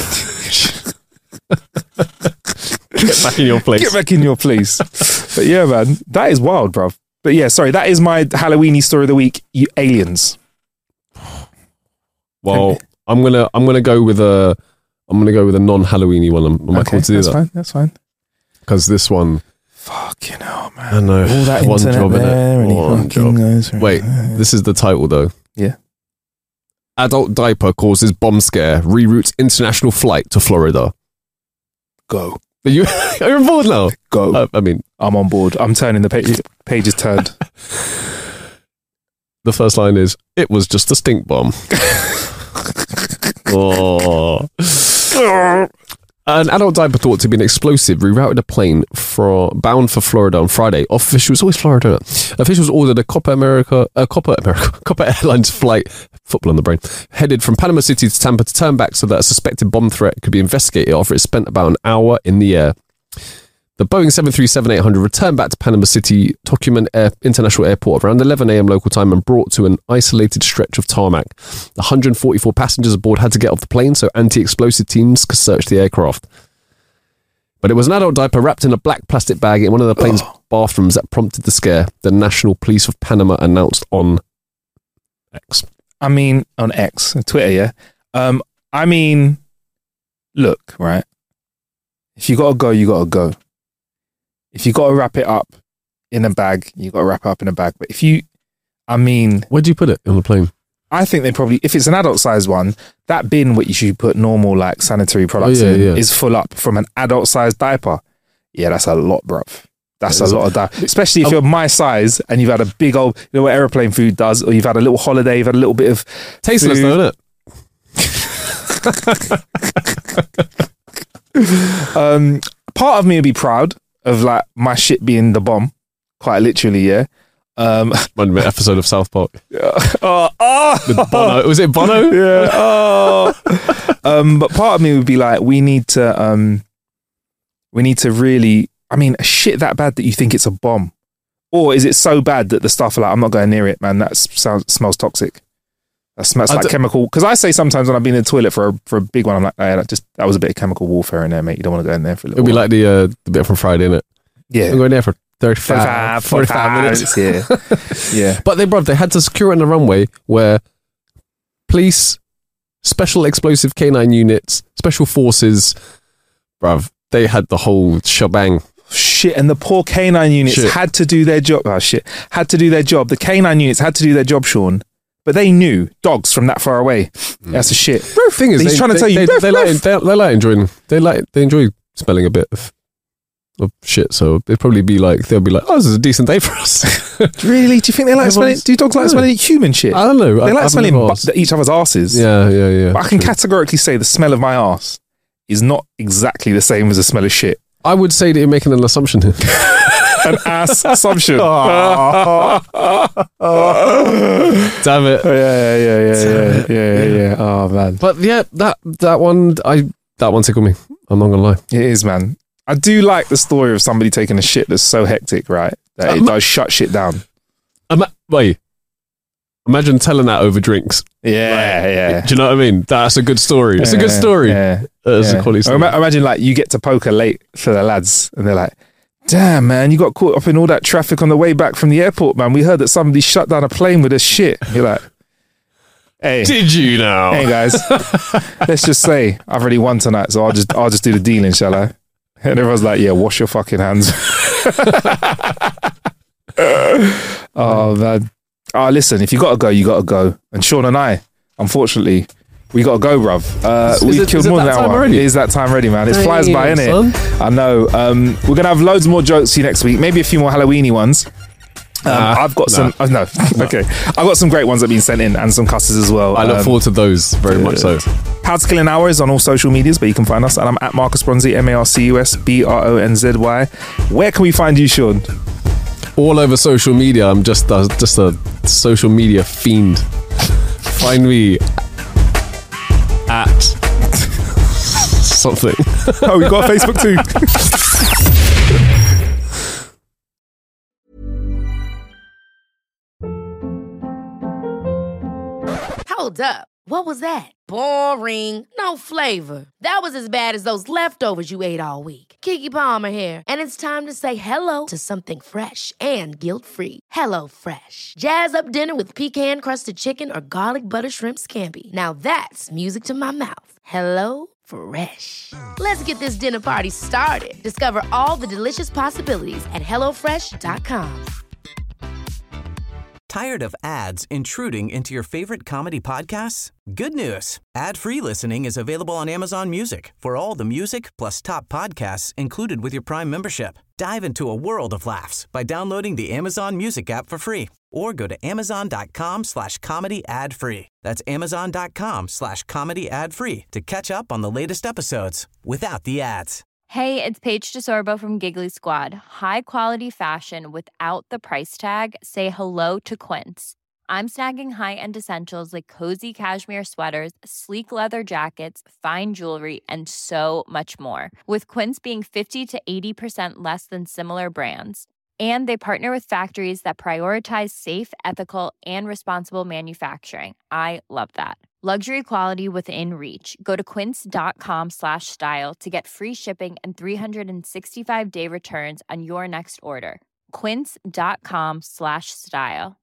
it? Get back in your place. Get back in your place. But yeah, man, that is wild, bruv. But yeah, sorry, that is my Halloweeny story of the week. You aliens. Well, I'm gonna I'm gonna go with a I'm gonna go with a non-Halloweeny one. Am, am I Okay, cool to do that's that? fine. That's fine. Because this one, Fucking hell, man. I know All that one internet job in there it. and he One fucking job. goes for it. Wait, this is the title though. Yeah. Adult diaper causes bomb scare. Reroutes international flight to Florida. Go. Are you are you on board now? Go. Uh, I mean, I'm on board. I'm turning the page. Page is turned. the first line is, "It was just a stink bomb." Oh. An adult diaper thought to be an explosive rerouted a plane for bound for Florida on Friday. Officials, always Florida. Officials ordered a Copa America, a Copa America, Copa Airlines flight, football on the brain, headed from Panama City to Tampa to turn back so that a suspected bomb threat could be investigated after it spent about an hour in the air. The Boeing seven thirty-seven eight hundred returned back to Panama City Tocumen Air International Airport around eleven a.m. local time and brought to an isolated stretch of tarmac. The one hundred forty-four passengers aboard had to get off the plane so anti-explosive teams could search the aircraft. But it was an adult diaper wrapped in a black plastic bag in one of the plane's oh. bathrooms that prompted the scare, the National Police of Panama announced on X. I mean, on X, Twitter, yeah. Um, I mean, look, right? If you got to go, you got to go. If you got to wrap it up in a bag. You got to wrap it up in a bag. But if you, I mean, Where'd you put it on the plane? I think they probably, if it's an adult size one, that bin what you should put normal like sanitary products Oh, yeah, in yeah. is full up from an adult size diaper. Yeah, that's a lot, bruv. That's That a is lot a- of diaper. Especially if Oh. you're my size and you've had a big old, you know what airplane food does, or you've had a little holiday, you've had a little bit of Tasteless food. though, isn't it? Um, part of me would be proud of like my shit being the bomb, quite literally, yeah. Um, One episode of South Park. oh, oh, With Bono. Was it Bono? yeah. Oh. um, but part of me would be like, we need to, um, we need to really. I mean, shit that bad that you think it's a bomb, or is it so bad that the staff are like, I'm not going near it, man. That sounds smells toxic. That smells I like d- chemical. Because I say sometimes when I've been in the toilet for a, for a big one, I'm like, hey, that just that was a bit of chemical warfare in there, mate. You don't want to go in there for a little. It'll be while. like the uh, the bit from Friday, innit? yeah, I'm going there for thirty-five, forty-five minutes. Yeah, yeah. But they, bruv, they had to secure it on the runway where police, special explosive canine units, special forces, bruv, they had the whole shebang. Shit, and the poor canine units Shit. had to do their job. Oh shit, had to do their job. The canine units had to do their job, Sean. But they knew dogs from that far away. That's the shit. The thing is, He's they, trying to they, tell you, they, "Ruff, they, like, ruff." they, they like enjoying, they like, they enjoy smelling a bit of, of shit. So they'd probably be like, they'll be like, oh, this is a decent day for us. Really? Do you think they like smelling? Everyone's- Do dogs like No. smelling human shit? I don't know. They I, like I've smelling never bu- asked. each other's asses. Yeah, yeah, yeah. But I can true. categorically say the smell of my ass is not exactly the same as the smell of shit. I would say that you're making an assumption here. An ass assumption. Damn it. Yeah, yeah, yeah, yeah, yeah, yeah, yeah. Oh man, But yeah, that that one, I that one tickled me. I'm not gonna lie. it is, man. I do like the story of somebody taking a shit that's so hectic, right? That it Um, does shut shit down. Ima- wait, imagine telling that over drinks. Yeah, yeah. Do you know what I mean? That's a good story. It's a good Yeah, story. Yeah. It's yeah. a quality Or story. ima- imagine like you get to poker late for the lads, and they're like, "Damn, man, you got caught up in all that traffic on the way back from the airport, man. We heard that somebody shut down a plane with a shit." You're like, "Hey, Did you know? hey guys, let's just say I've already won tonight, so I'll just I'll just do the dealing, shall I?" And everyone's like, "Yeah, wash your fucking hands." Oh man. Oh, listen, if you gotta go, you gotta go. And Sean and I, unfortunately, we gotta go, bruv. Uh, Is we've it- killed is it more than that that time one. already? It is that time already, man. It flies by, Damn, innit? son. I know. Um, we're gonna have loads more jokes for you next week. Maybe a few more Halloweeny ones. Um, Nah, I've got nah. some. Oh, no, okay. I've got some great ones that have been sent in and some cusses as well. I look Um, forward to those very much so. How to Kill an Hour is on all social medias, but you can find us. And I'm at Marcus Bronzy, M A R C U S B R O N Z Y. Where can we find you, Sean? All over social media. I'm just a, just a social media fiend. Find me at something. Oh, we've got a Facebook too. Hold up. What was that? Boring. No flavor. That was as bad as those leftovers you ate all week. Keke Palmer here. And it's time to say hello to something fresh and guilt-free. Hello Fresh. Jazz up dinner with pecan-crusted chicken or garlic butter shrimp scampi. Now that's music to my mouth. Hello Fresh. Let's get this dinner party started. Discover all the delicious possibilities at hello fresh dot com. Tired of ads intruding into your favorite comedy podcasts? Good news. Ad-free listening is available on Amazon Music for all the music plus top podcasts included with your Prime membership. Dive into a world of laughs by downloading the Amazon Music app for free or go to amazon.com slash comedy ad free. That's amazon.com slash comedy ad free to catch up on the latest episodes without the ads. Hey, it's Paige DeSorbo from Giggly Squad. High quality fashion without the price tag. Say hello to Quince. I'm snagging high-end essentials like cozy cashmere sweaters, sleek leather jackets, fine jewelry, and so much more. With Quince being fifty to eighty percent less than similar brands. And they partner with factories that prioritize safe, ethical, and responsible manufacturing. I love that. Luxury quality within reach. Go to quince.com slash style to get free shipping and three sixty-five day returns on your next order. Quince.com slash style.